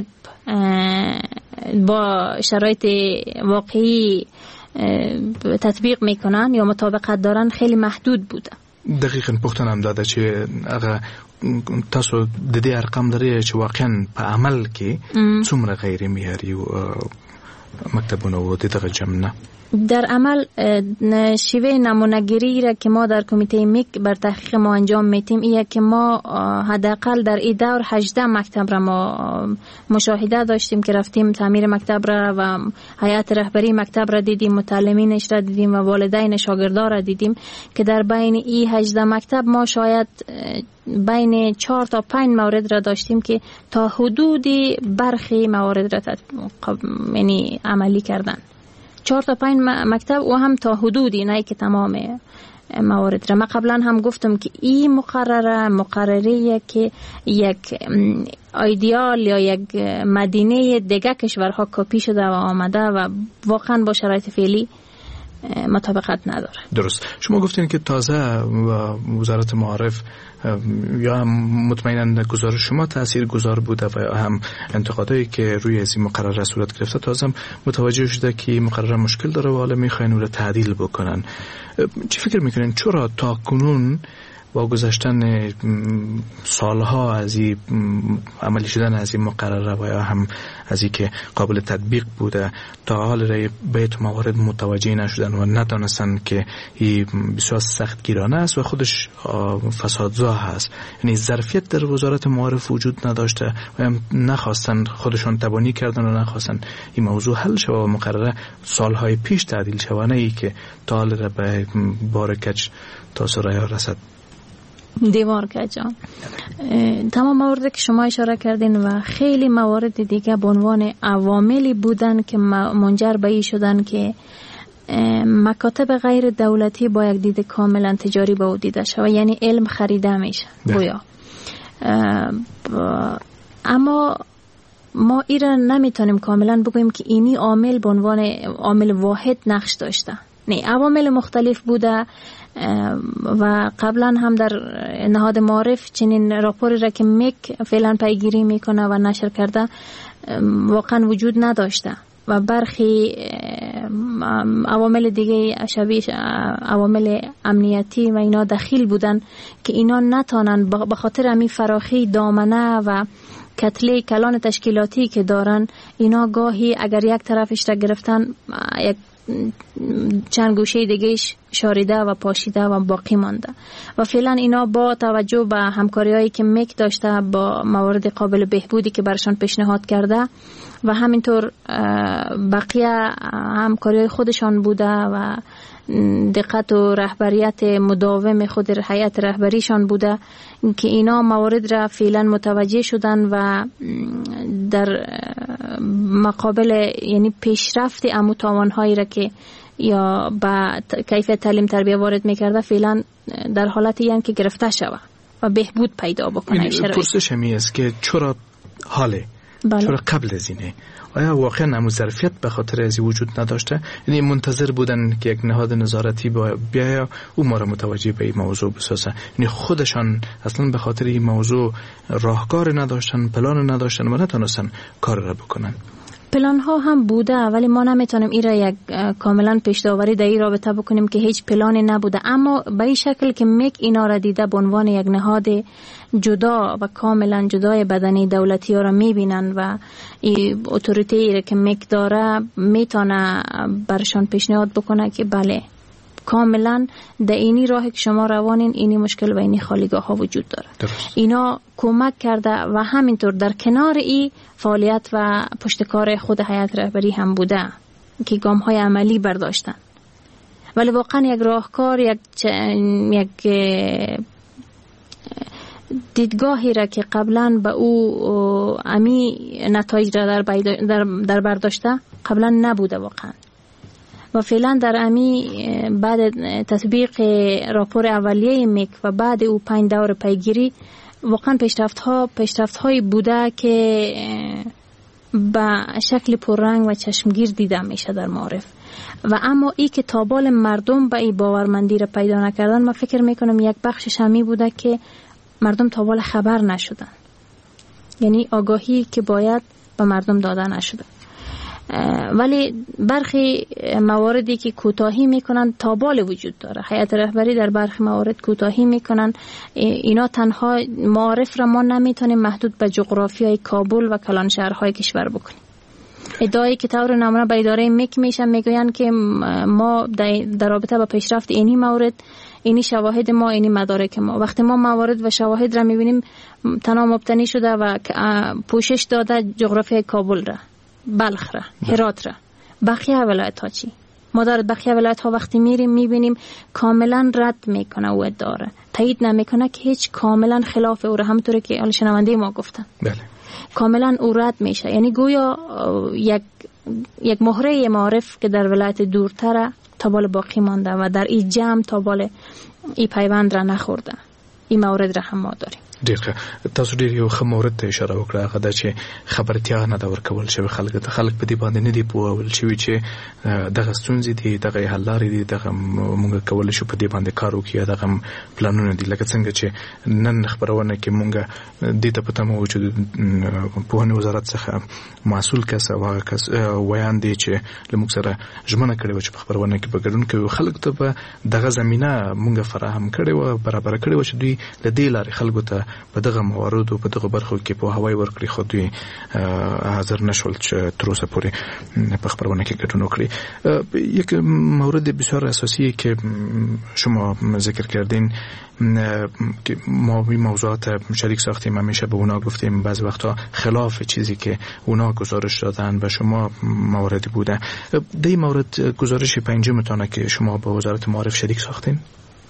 با شرایط واقعی تطبیق میکنن یا مطابقت دارن خیلی محدود بوده. دقیقاً پختنم داده چې هغه تاسو د دې ارقام لري چې واقعاً په عمل کې څومره غیر معیاري مکتبونه و دغه جمع در عمل شیوه نمونه‌گیری را که ما در کمیته میک بر تحقیق ما انجام میتیم ایه که ما حداقل در این دور هجده مکتب را ما مشاهده داشتیم که رفتیم تعمیر مکتب را و هیئت رهبری مکتب را دیدیم، متعلمینش را دیدیم و والدین شاگردان را دیدیم که در بین این هجده مکتب ما شاید بین چهار تا پنج مورد را داشتیم که تا حدودی برخی موارد را یعنی عملی کردن. چهار تا پنج مکتب و هم تا حدودی، نه که تمام موارد را. من قبلا هم گفتم که این مقرره مقرره که یک ایدئال یا یک مدینه دیگه کشورها کپی شده و آمده و واقعا با شرایط فعلی مطابقت نداره. درست. شما گفتین که تازه وزارت معارف یا هم مطمئناً گزارش شما تأثیر گذار بوده و هم انتقادایی که روی از این مقرره صورت گرفته تازه متوجه شده که مقرره مشکل داره و حالا میخواین اون رو تعدیل بکنن. چی فکر میکنین چرا تا کنون با گذشتن سالها از این عملی شدن از این مقرره و یا هم از این که قابل تطبیق بوده تا حال رای بیت موارد متوجه نشدن و ندانستن که این بسیار سخت گیرانه است و خودش فسادزا هست. یعنی ظرفیت در وزارت معارف وجود نداشته و هم نخواستن، خودشان تبانی کردن و نخواستن این موضوع حل شود و مقرره سالهای پیش تعدیل شود، نه ای که تا حال را به بار کج تا سرای رسد. دیوار کجا تمام مواردی که شما اشاره کردین و خیلی موارد دیگه به عنوان عواملی بودن که منجر به این شدن که مکاتب غیر دولتی با یک دید کاملا تجاری به او دیده شود، یعنی علم خریده میشه گویا. اما ما این را نمیتونیم کاملا بگوییم که اینی عامل به عنوان عامل واحد نقش داشته. نه، عوامل مختلف بوده و قبلا هم در نهاد معارف چنین راپوری را که میک فعلا پیگیری میکنه و نشر کرده واقعا وجود نداشته و برخی عوامل دیگه شبیه عوامل امنیتی و اینا دخیل بودن که اینا نتانن به خاطر همین فراخی دامنه و کتله کلان تشکیلاتی که دارن، اینا گاهی اگر یک طرفش را گرفتن یک چند گوشه دیگهش شاریده و پاشیده و باقی مانده و فعلا اینا با توجه به همکاری هایی که میک داشته با موارد قابل بهبودی که برشان پیشنهاد کرده و همینطور بقیه همکاری های خودشان بوده و دقت و رهبریت مداوم خود هیئت رهبریشان بوده که اینا موارد را فعلا متوجه شدن و در مقابل یعنی پیشرفت امو تاوان‌هایی را که یا با کیفیت تعلیم تربیه وارد می‌کرده فعلا در حالتی هستند که گرفته شود و بهبود پیدا بکنه. پرسش همی است که چرا حاله بله. چرا قبل از اینه آیا واقعا همون ظرفیت به خاطر از وجود نداشته؟ یعنی منتظر بودن که یک نهاد نظارتی بیاید او ما را متوجه به این موضوع بسازه؟ یعنی خودشان اصلا به خاطر این موضوع راهکار نداشتن، پلان نداشتن و نتونستن کار را بکنن؟ پلان ها هم بوده ولی ما نمیتونیم این را یک کاملا پیش داوری در این رابطه بکنیم که هیچ پلانی نبوده، اما به این شکل که میک اینا را دیده به عنوان یک نهاد جدا و کاملا جدای بدنی دولتی ها را میبینن و این اتوریتی را که میک داره میتونه برشان پیشنهاد بکنه که بله کاملا در اینی راه که شما روانین اینی مشکل و اینی خالیگاه ها وجود داره. درست. اینا کمک کرده و همینطور در کنار ای فعالیت و پشتکار خود هیئت رهبری هم بوده که گام های عملی برداشتن، ولی واقعا یک راهکار یک یک دیدگاهی را که قبلا به او امی نتایج را در, در, در برداشته قبلا نبوده واقعا و فعلا در امی بعد تطبیق راپور اولیه میک و بعد او پنج دور پیگیری واقعا پیشرفت ها پیشرفت هایی بوده که به شکل پررنگ و چشمگیر دیده میشه در معارف و اما ای که تابال مردم به این باورمندی را پیدا نکردن، من فکر میکنم یک بخشش همی بوده که مردم تابال خبر نشدن، یعنی آگاهی که باید به مردم داده نشده. ولی برخی مواردی که کوتاهی میکنن تابال وجود داره، هیئت رهبری در برخی موارد کوتاهی میکنن. اینا تنها معارف را ما نمیتونیم محدود به جغرافیای کابل و کلان شهرهای کشور بکنیم. ادعایی که طور نمونه به اداره میک میشن میگوین که ما در رابطه با پیشرفت اینی مورد اینی شواهد ما اینی مدارک ما، وقتی ما موارد و شواهد را میبینیم تنها مبتنی شده و پوشش داده جغرافیای کابل را، بلخ را، هرات را، بقیه ولایت ها چی؟ ما در بقیه ولایت ها وقتی میریم میبینیم کاملا رد میکنه او ادعا را، تایید نمیکنه که هیچ کاملا خلاف او را، همونطوری که حال شنونده ما گفتن بله کاملا او رد میشه. یعنی گویا یک یک مهره معارف که در ولایت دورتر تابال باقی مانده و در این جمع تابال این پیوند را نخورده. این مورد را هم ما داریم. ډیر تاسو ډیر یو خمورت ته اشاره وکړه هغه د چې خبرتیا نه دا ورکول شوی خلک ته خلک په دې باندې نه دی پوهول شوی چې دغه ستونزې دي دغه حل لارې دي دغه موږ کول شو په دې باندې کار وکړو دغه پلانونه دي لکه څنګه چې نن خبرونه کې موږ دې ته پته مو چې په هنه وزارت څخه مسؤل کس او هغه کس ویان دي چې لموږ سره ژمنه کړې و چې په خبرونه کې به ګډون کوي خلک ته په دغه زمينه موږ فراهم کړې و برابر کړې و چې دوی د دې لارې خلکو ته په دغه موارد او په دغه برخو کې په هوای ورکړي خو دوی حاضر نشول چې تر اوسه پورې په خبرونه کې ګډون وکړي. یک مورد بسیار اساسی که شما ذکر کردین که ما این موضوعات شریک ساختیم همیشه به اونا گفتیم بعضی وقتا خلاف چیزی که اونا گزارش دادن و شما موردی بوده. در این مورد گزارش پنجمتانه که شما با وزارت معارف شریک ساختین؟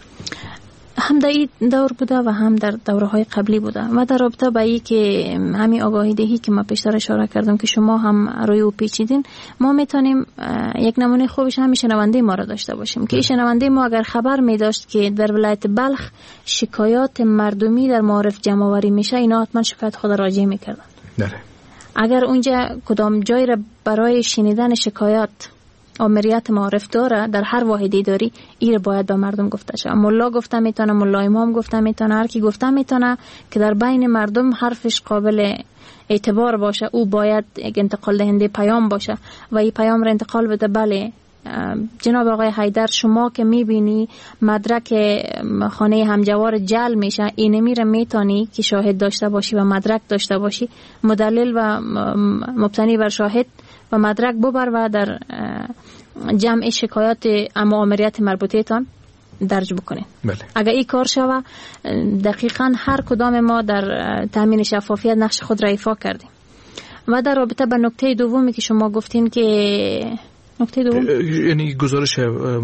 هم در این دور بوده و هم در دوره‌های قبلی بوده و در رابطه با این که همین آگاهی دهی که ما پیشتر اشاره کردم که شما هم روی او پیچیدین ما میتونیم یک نمونه خوبش همین شنونده ما را داشته باشیم که این شنونده ما اگر خبر می داشت که در ولایت بلخ شکایات مردمی در معارف جمع آوری میشه اینا حتما شکایت خود راجع میکردن. اگر اونجا کدام جای را برای شنیدن شکایات آمریت معارف داره در هر واحد اداری این باید به مردم گفته شه. ملا گفته میتونه، ملا امام گفته میتونه، هر کی گفته میتونه که در بین مردم حرفش قابل اعتبار باشه او باید یک انتقال دهنده پیام باشه و این پیام را انتقال بده. بله جناب آقای حیدر شما که میبینی مدرک خانه همجوار جل میشه اینمی را میتونی که شاهد داشته باشی و مدرک داشته باشی مدلل و مبتنی بر شاهد و مدرک ببر و در جمع شکایات اما آمریت مربوطه تان درج بکنید. بله. اگر این کار شوه دقیقا هر کدام ما در تامین شفافیت نقش خود را ایفا کردیم. و در رابطه با نکته دومی که شما گفتین که نکته دوم یعنی گزارش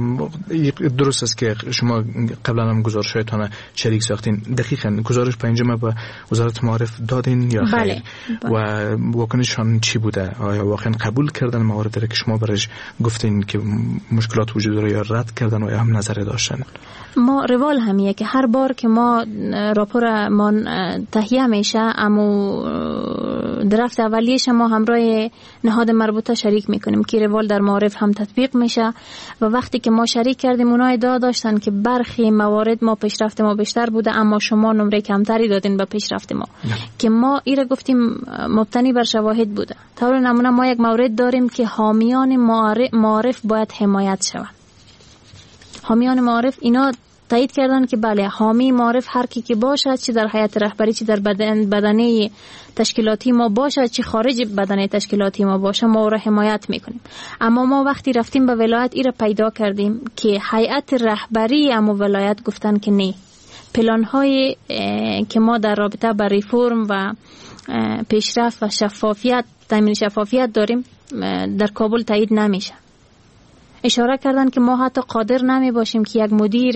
درست است که شما قبلا هم گزارشاتون شریک ساختین دقیقاً گزارش پنجم به وزارت معارف دادین یا خیر؟ بله. و واکنششان چی بوده؟ آیا واقعا قبول کردن موارد را که شما برش گفتین که مشکلات وجود داره یا رد کردن و یا هم نظر داشتن؟ ما روال همیه که هر بار که ما راپور ما تهیه میشه اما درفت اولیش ما همراه نهاد مربوطه شریک میکنیم که روال در معارف هم تطبیق میشه و وقتی که ما شریک کردیم اونا ادعا داشتن که برخی موارد ما پیشرفت ما بیشتر بوده اما شما نمره کمتری دادین به پیشرفت ما نه. که ما ایره گفتیم مبتنی بر شواهد بوده. طور نمونه ما یک مورد داریم که حامیان معارف باید حمایت شوند. حامیان معارف اینا تایید کردن که بله حامی معارف هر کی که باشد چه در هیئت رهبری چه در بدن بدنه تشکیلاتی ما باشد چه خارج بدنه تشکیلاتی ما باشه ما را حمایت میکنیم. اما ما وقتی رفتیم به ولایت ایره پیدا کردیم که هیئت رهبری اما ولایت گفتن که نه پلان های که ما در رابطه با ریفرم و پیشرفت و شفافیت تامین شفافیت داریم در کابل تایید نمیشه. اشاره کردن که ما حتی قادر نمی باشیم که یک مدیر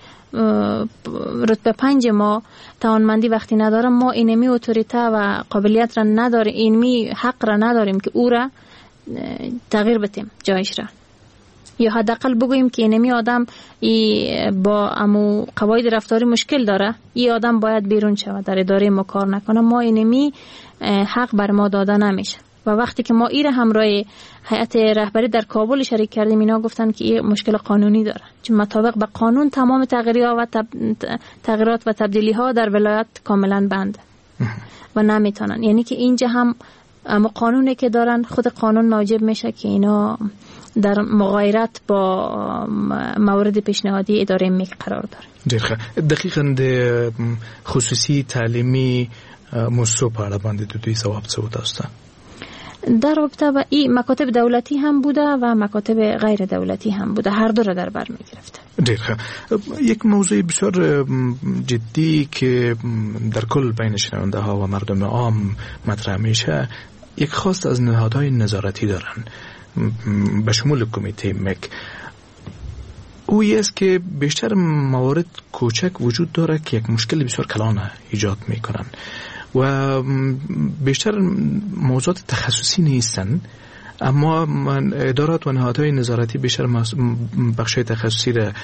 رتبه پنج ما توانمندی وقتی نداره ما اینمی اتوریته و قابلیت را نداره اینمی حق را نداریم که او را تغییر بدیم جایش را یا حداقل بگوییم که اینمی آدم ای با امو قواعد رفتاری مشکل داره این آدم باید بیرون شود در اداره ما کار نکنه. ما اینمی حق بر ما داده نمیشه و وقتی که ما ایره همراه هیئت رهبری در کابل شریک کردیم اینا گفتن که این مشکل قانونی داره چون مطابق به قانون تمام تغییرات و تب... تغییرات و تبدیلی ها در ولایت کاملا بند و نمیتونن یعنی که اینجا هم اما قانونی که دارن خود قانون موجب میشه که اینا در مغایرت با موارد پیشنهادی اداره میک قرار داره. دقیقاً خصوصی تعلیمی مستو پاړه باندې د دوی ځواب څه وتاستان در رابطه با این مکاتب دولتی هم بوده و مکاتب غیر دولتی هم بوده هر دو را در بر می گرفته. دیر یک موضوع بسیار جدی که در کل بین شنونده ها و مردم عام مطرح میشه یک خواست از نهادهای نظارتی دارن به شمول کمیته مک اوی است که بیشتر موارد کوچک وجود داره که یک مشکل بسیار کلان ایجاد میکنن و بیشتر موضوعات تخصصی نیستن اما ادارات و نهادهای نظارتی بیشتر بخش تخصصی را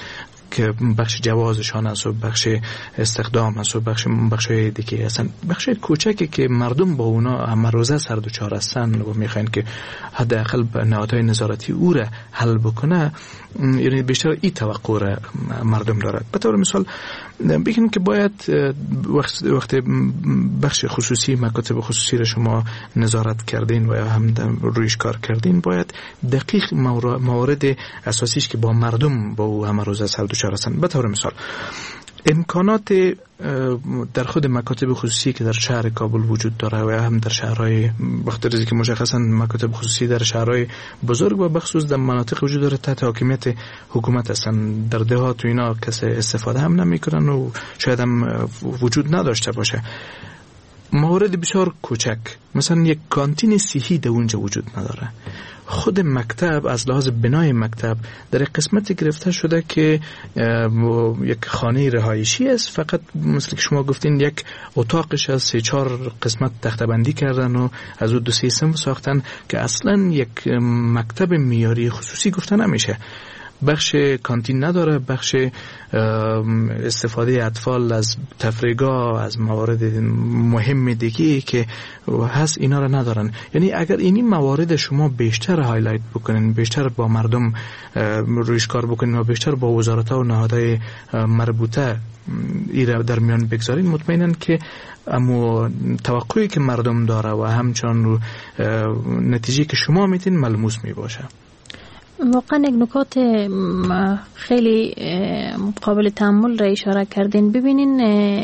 که بخش جوازشان است و بخش استخدام است و بخش بخش دیگه هستن، بخش کوچکی که مردم با اونا همه روزه سر دچار هستن و میخواین که حداقل نهادهای نظارتی او را حل بکنه، یعنی بیشتر این توقع را مردم دارد. به طور مثال بگیم که باید وقت وقت بخش خصوصی، مکاتب خصوصی را شما نظارت کردین و هم رویش کار کردین، باید دقیق موارد اساسیش که با مردم با او همه روزه سر دچار هستن. به طور مثال امکانات در خود مکاتب خصوصی که در شهر کابل وجود داره و هم در شهرهای بخاطر که مشخصا مکاتب خصوصی در شهرهای بزرگ و بخصوص در مناطق وجود داره تحت حاکمیت حکومت هستن، در دهات و اینا کسی استفاده هم نمیکنن و شاید هم وجود نداشته باشه. موارد بسیار کوچک، مثلا یک کانتین صحی در اونجا وجود نداره. خود مکتب از لحاظ بنای مکتب در قسمتی گرفته شده که یک خانه رهایشی است، فقط مثل که شما گفتین یک اتاقش از سه چهار قسمت تخته بندی کردن و از اون دو سه صنف ساختن که اصلا یک مکتب معیاری خصوصی گفته نمیشه. بخش کانتین نداره، بخش استفاده اطفال از تفریحگاه، از موارد مهم دیگه که هست اینا را ندارن. یعنی اگر اینی موارد شما بیشتر هایلایت بکنین، بیشتر با مردم رویش کار بکنین و بیشتر با وزارت‌ها و نهادهای مربوطه ایره در میان بگذارین، مطمئنن که اما توقعی که مردم داره و همچنان نتیجه که شما میتین ملموس می باشه. واقعا یک نکات خیلی قابل تأمل را اشاره کردین. ببینین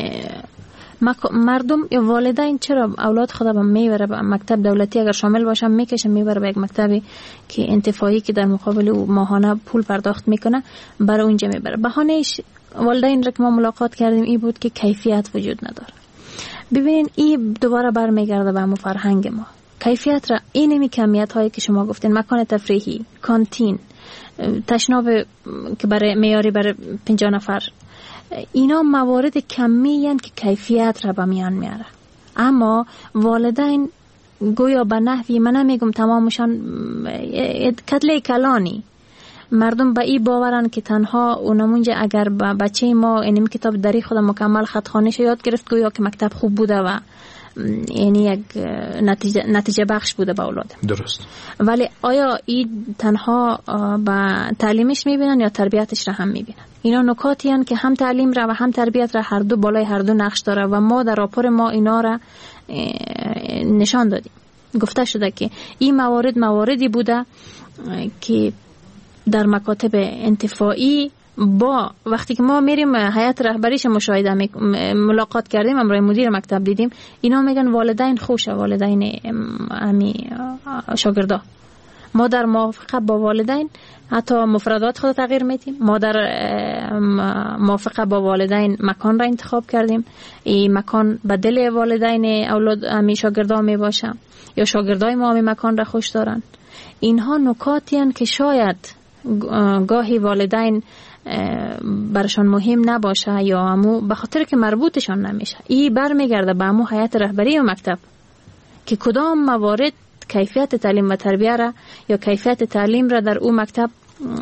مردم یا والدین چرا اولاد خود را میبره به مکتب دولتی، اگر شامل باشن میکشه میبره به یک مکتبی که انتفاعی که در مقابل او ماهانه پول پرداخت میکنه برای اونجا میبره. بهانهش والدین را که ما ملاقات کردیم این بود که کیفیت وجود نداره. ببینین این دوباره برمیگرده به همون فرهنگ ما. کیفیت را اینمی کمیت هایی که شما گفتین، مکان تفریحی، کانتین، تشناب که برای معیاری برای پنجاه نفر، اینا موارد کمی هستند که کیفیت را به میان میاره. اما والدین گویا به نحوی، من نمیگم تمامشان، کتله کلانی مردم به این باورن که تنها اونمونجا اگر بچه ما اینم کتاب دری خود مکمل خطخانیش یاد گرفت گویا که مکتب خوب بوده و یعنی یک نتیجه, نتیجه بخش بوده به اولاد. درست. ولی آیا این تنها با تعلیمش میبینن یا تربیتش را هم میبینن؟ اینا نکاتی هستند که هم تعلیم را و هم تربیت را هر دو بالای هر دو نقش داره و ما در راپور ما اینا را نشان دادیم. گفته شده که این موارد مواردی بوده که در مکاتب انتفاعی با وقتی که ما میریم هیئت رهبریش مشاهده ملاقات کردیم، امروز مدیر مکتب دیدیم، اینا میگن والدین خوشه، والدین امی شاگردا. ما در موافقه با والدین حتی مفردات خود تغییر میدیم. ما در موافقه با والدین مکان را انتخاب کردیم. این مکان به دل والدین اولاد امی شاگردا می باشه یا شاگردای ما امی مکان را خوش دارن. اینها نکاتی هستند که شاید گاهی والدین برشان مهم نباشه یا امو به خاطر که مربوطشان نمیشه. این برمیگرده به امو هیئت رهبری و مکتب که کدام موارد کیفیت تعلیم و تربیه را یا کیفیت تعلیم را در او مکتب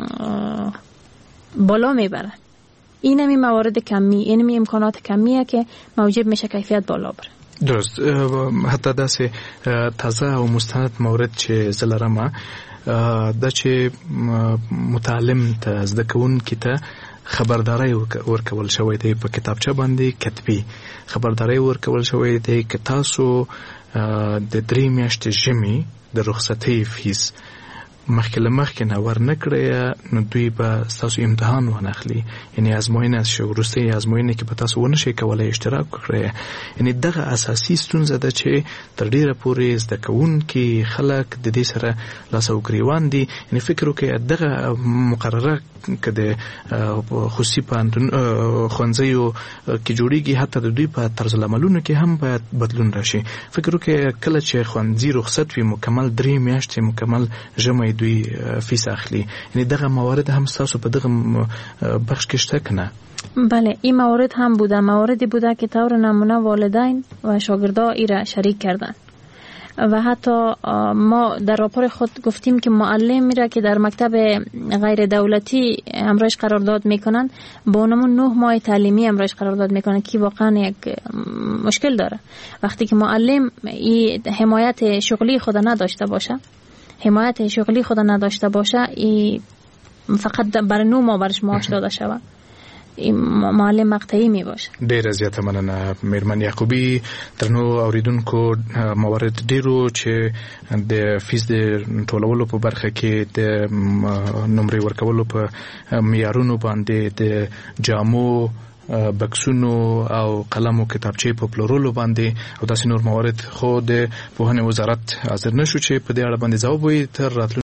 بالا میبره. این همی موارد کمی، این همی امکانات کمیه که موجب میشه کیفیت بالا بره. درست. حتی دست تازه و مستند مورد چه زلرمه دا چې متعلم ته زده کوونکي ته خبرداري ورکول شوی دی په کتابچه باندې کتبي خبرداري ورکول شوی دی که تاسو د درې میاشتې ژمي د رخصتۍ فیس مخکې له مخکې نه ورنکړئ نو دوی به ستاسو امتحان وانخلي، یعنی ازموینه شي وروستۍ ازموینه کې به تاسو ونه شئ کولی اشتراک وکړئ. یعنی دغه اساسي ستونزه ده چې تر ډیره پورې زده کوونکي خلک د دې سره لاس او ګریوان دي. یعنی فکر وکړئ دغه مقرره که د خصوصي پوهنتون ښوونځیو کې جوړیږي حتی د دوی په طرز العملونو کې هم باید بدلون راشي. فکر وکړئ کله چې ښوونځي رخصت وي مکمل درې میاشتې مکمل ژمی دوی فیس اخلي، یعنی دغه موارد هم تاسو په دغه بخش کې شته کنه؟ بله این موارد هم بوده، مواردی بوده که طور نمونه والدین و شاگردا ایره شریک کردن. و حتی ما در راپور خود گفتیم که معلم میره که در مکتب غیر دولتی همراهش قرارداد میکنن با اونمون نه ماه تعلیمی همراهش قرارداد میکنن که واقعا یک مشکل داره. وقتی که معلم این حمایت شغلی خود نداشته باشه حمایت شغلی خود نداشته باشه ای فقط برای نو ما برش معاش داده شود این معلم مقطعی می باشه. ډیر زیاته مننه میرمن یعقوبی. درنو اوریدونکو موارد ډیرو چې د فیس د ټولولو په برخه کې د نمرې ورکولو په معیارونو باندې د جامو بکسونو او قلم او کتابچې په پلورلو باندې او داسې نور موارد خو د پوهنې وزارت حاضر نشو چې په دې اړه باندې ځواب وي تر راتلونکي